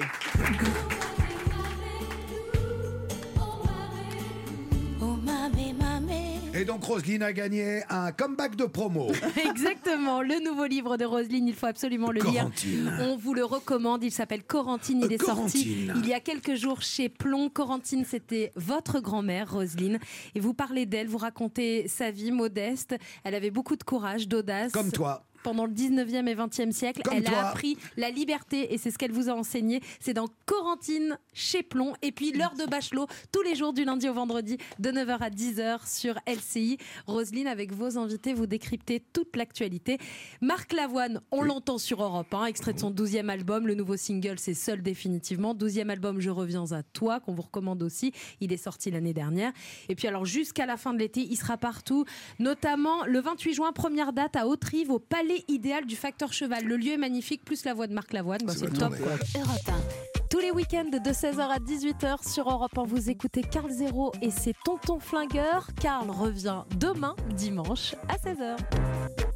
Et donc Roselyne a gagné un comeback de promo. Exactement, le nouveau livre de Roselyne, il faut absolument le lire. On vous le recommande, il s'appelle Corentine, il est sorti il y a quelques jours chez Plomb. Corentine, c'était votre grand-mère, Roselyne. Et vous parlez d'elle, vous racontez sa vie modeste. Elle avait beaucoup de courage, d'audace. Comme toi. Pendant le 19e et 20e siècle, elle a appris la liberté et c'est ce qu'elle vous a enseigné. C'est dans Corentine chez Plomb. Et puis l'heure de Bachelot, tous les jours du lundi au vendredi, de 9h à 10h sur LCI. Roselyne, avec vos invités, vous décryptez toute l'actualité. Marc Lavoine, on l'entend sur Europe 1, extrait de son 12e album. Le nouveau single, c'est Seul définitivement. 12e album, Je reviens à toi, qu'on vous recommande aussi. Il est sorti l'année dernière. Et puis alors, jusqu'à la fin de l'été, il sera partout. Notamment le 28 juin, première date à Haute-Rive, au Palais idéal du Facteur Cheval. Le lieu est magnifique, plus la voix de Marc Lavoine, c'est le top. Europe 1. Tous les week-ends de 16h à 18h sur Europe 1, vous écoutez Carl Zéro et ses Tontons Flingueurs. Carl revient demain, dimanche, à 16h.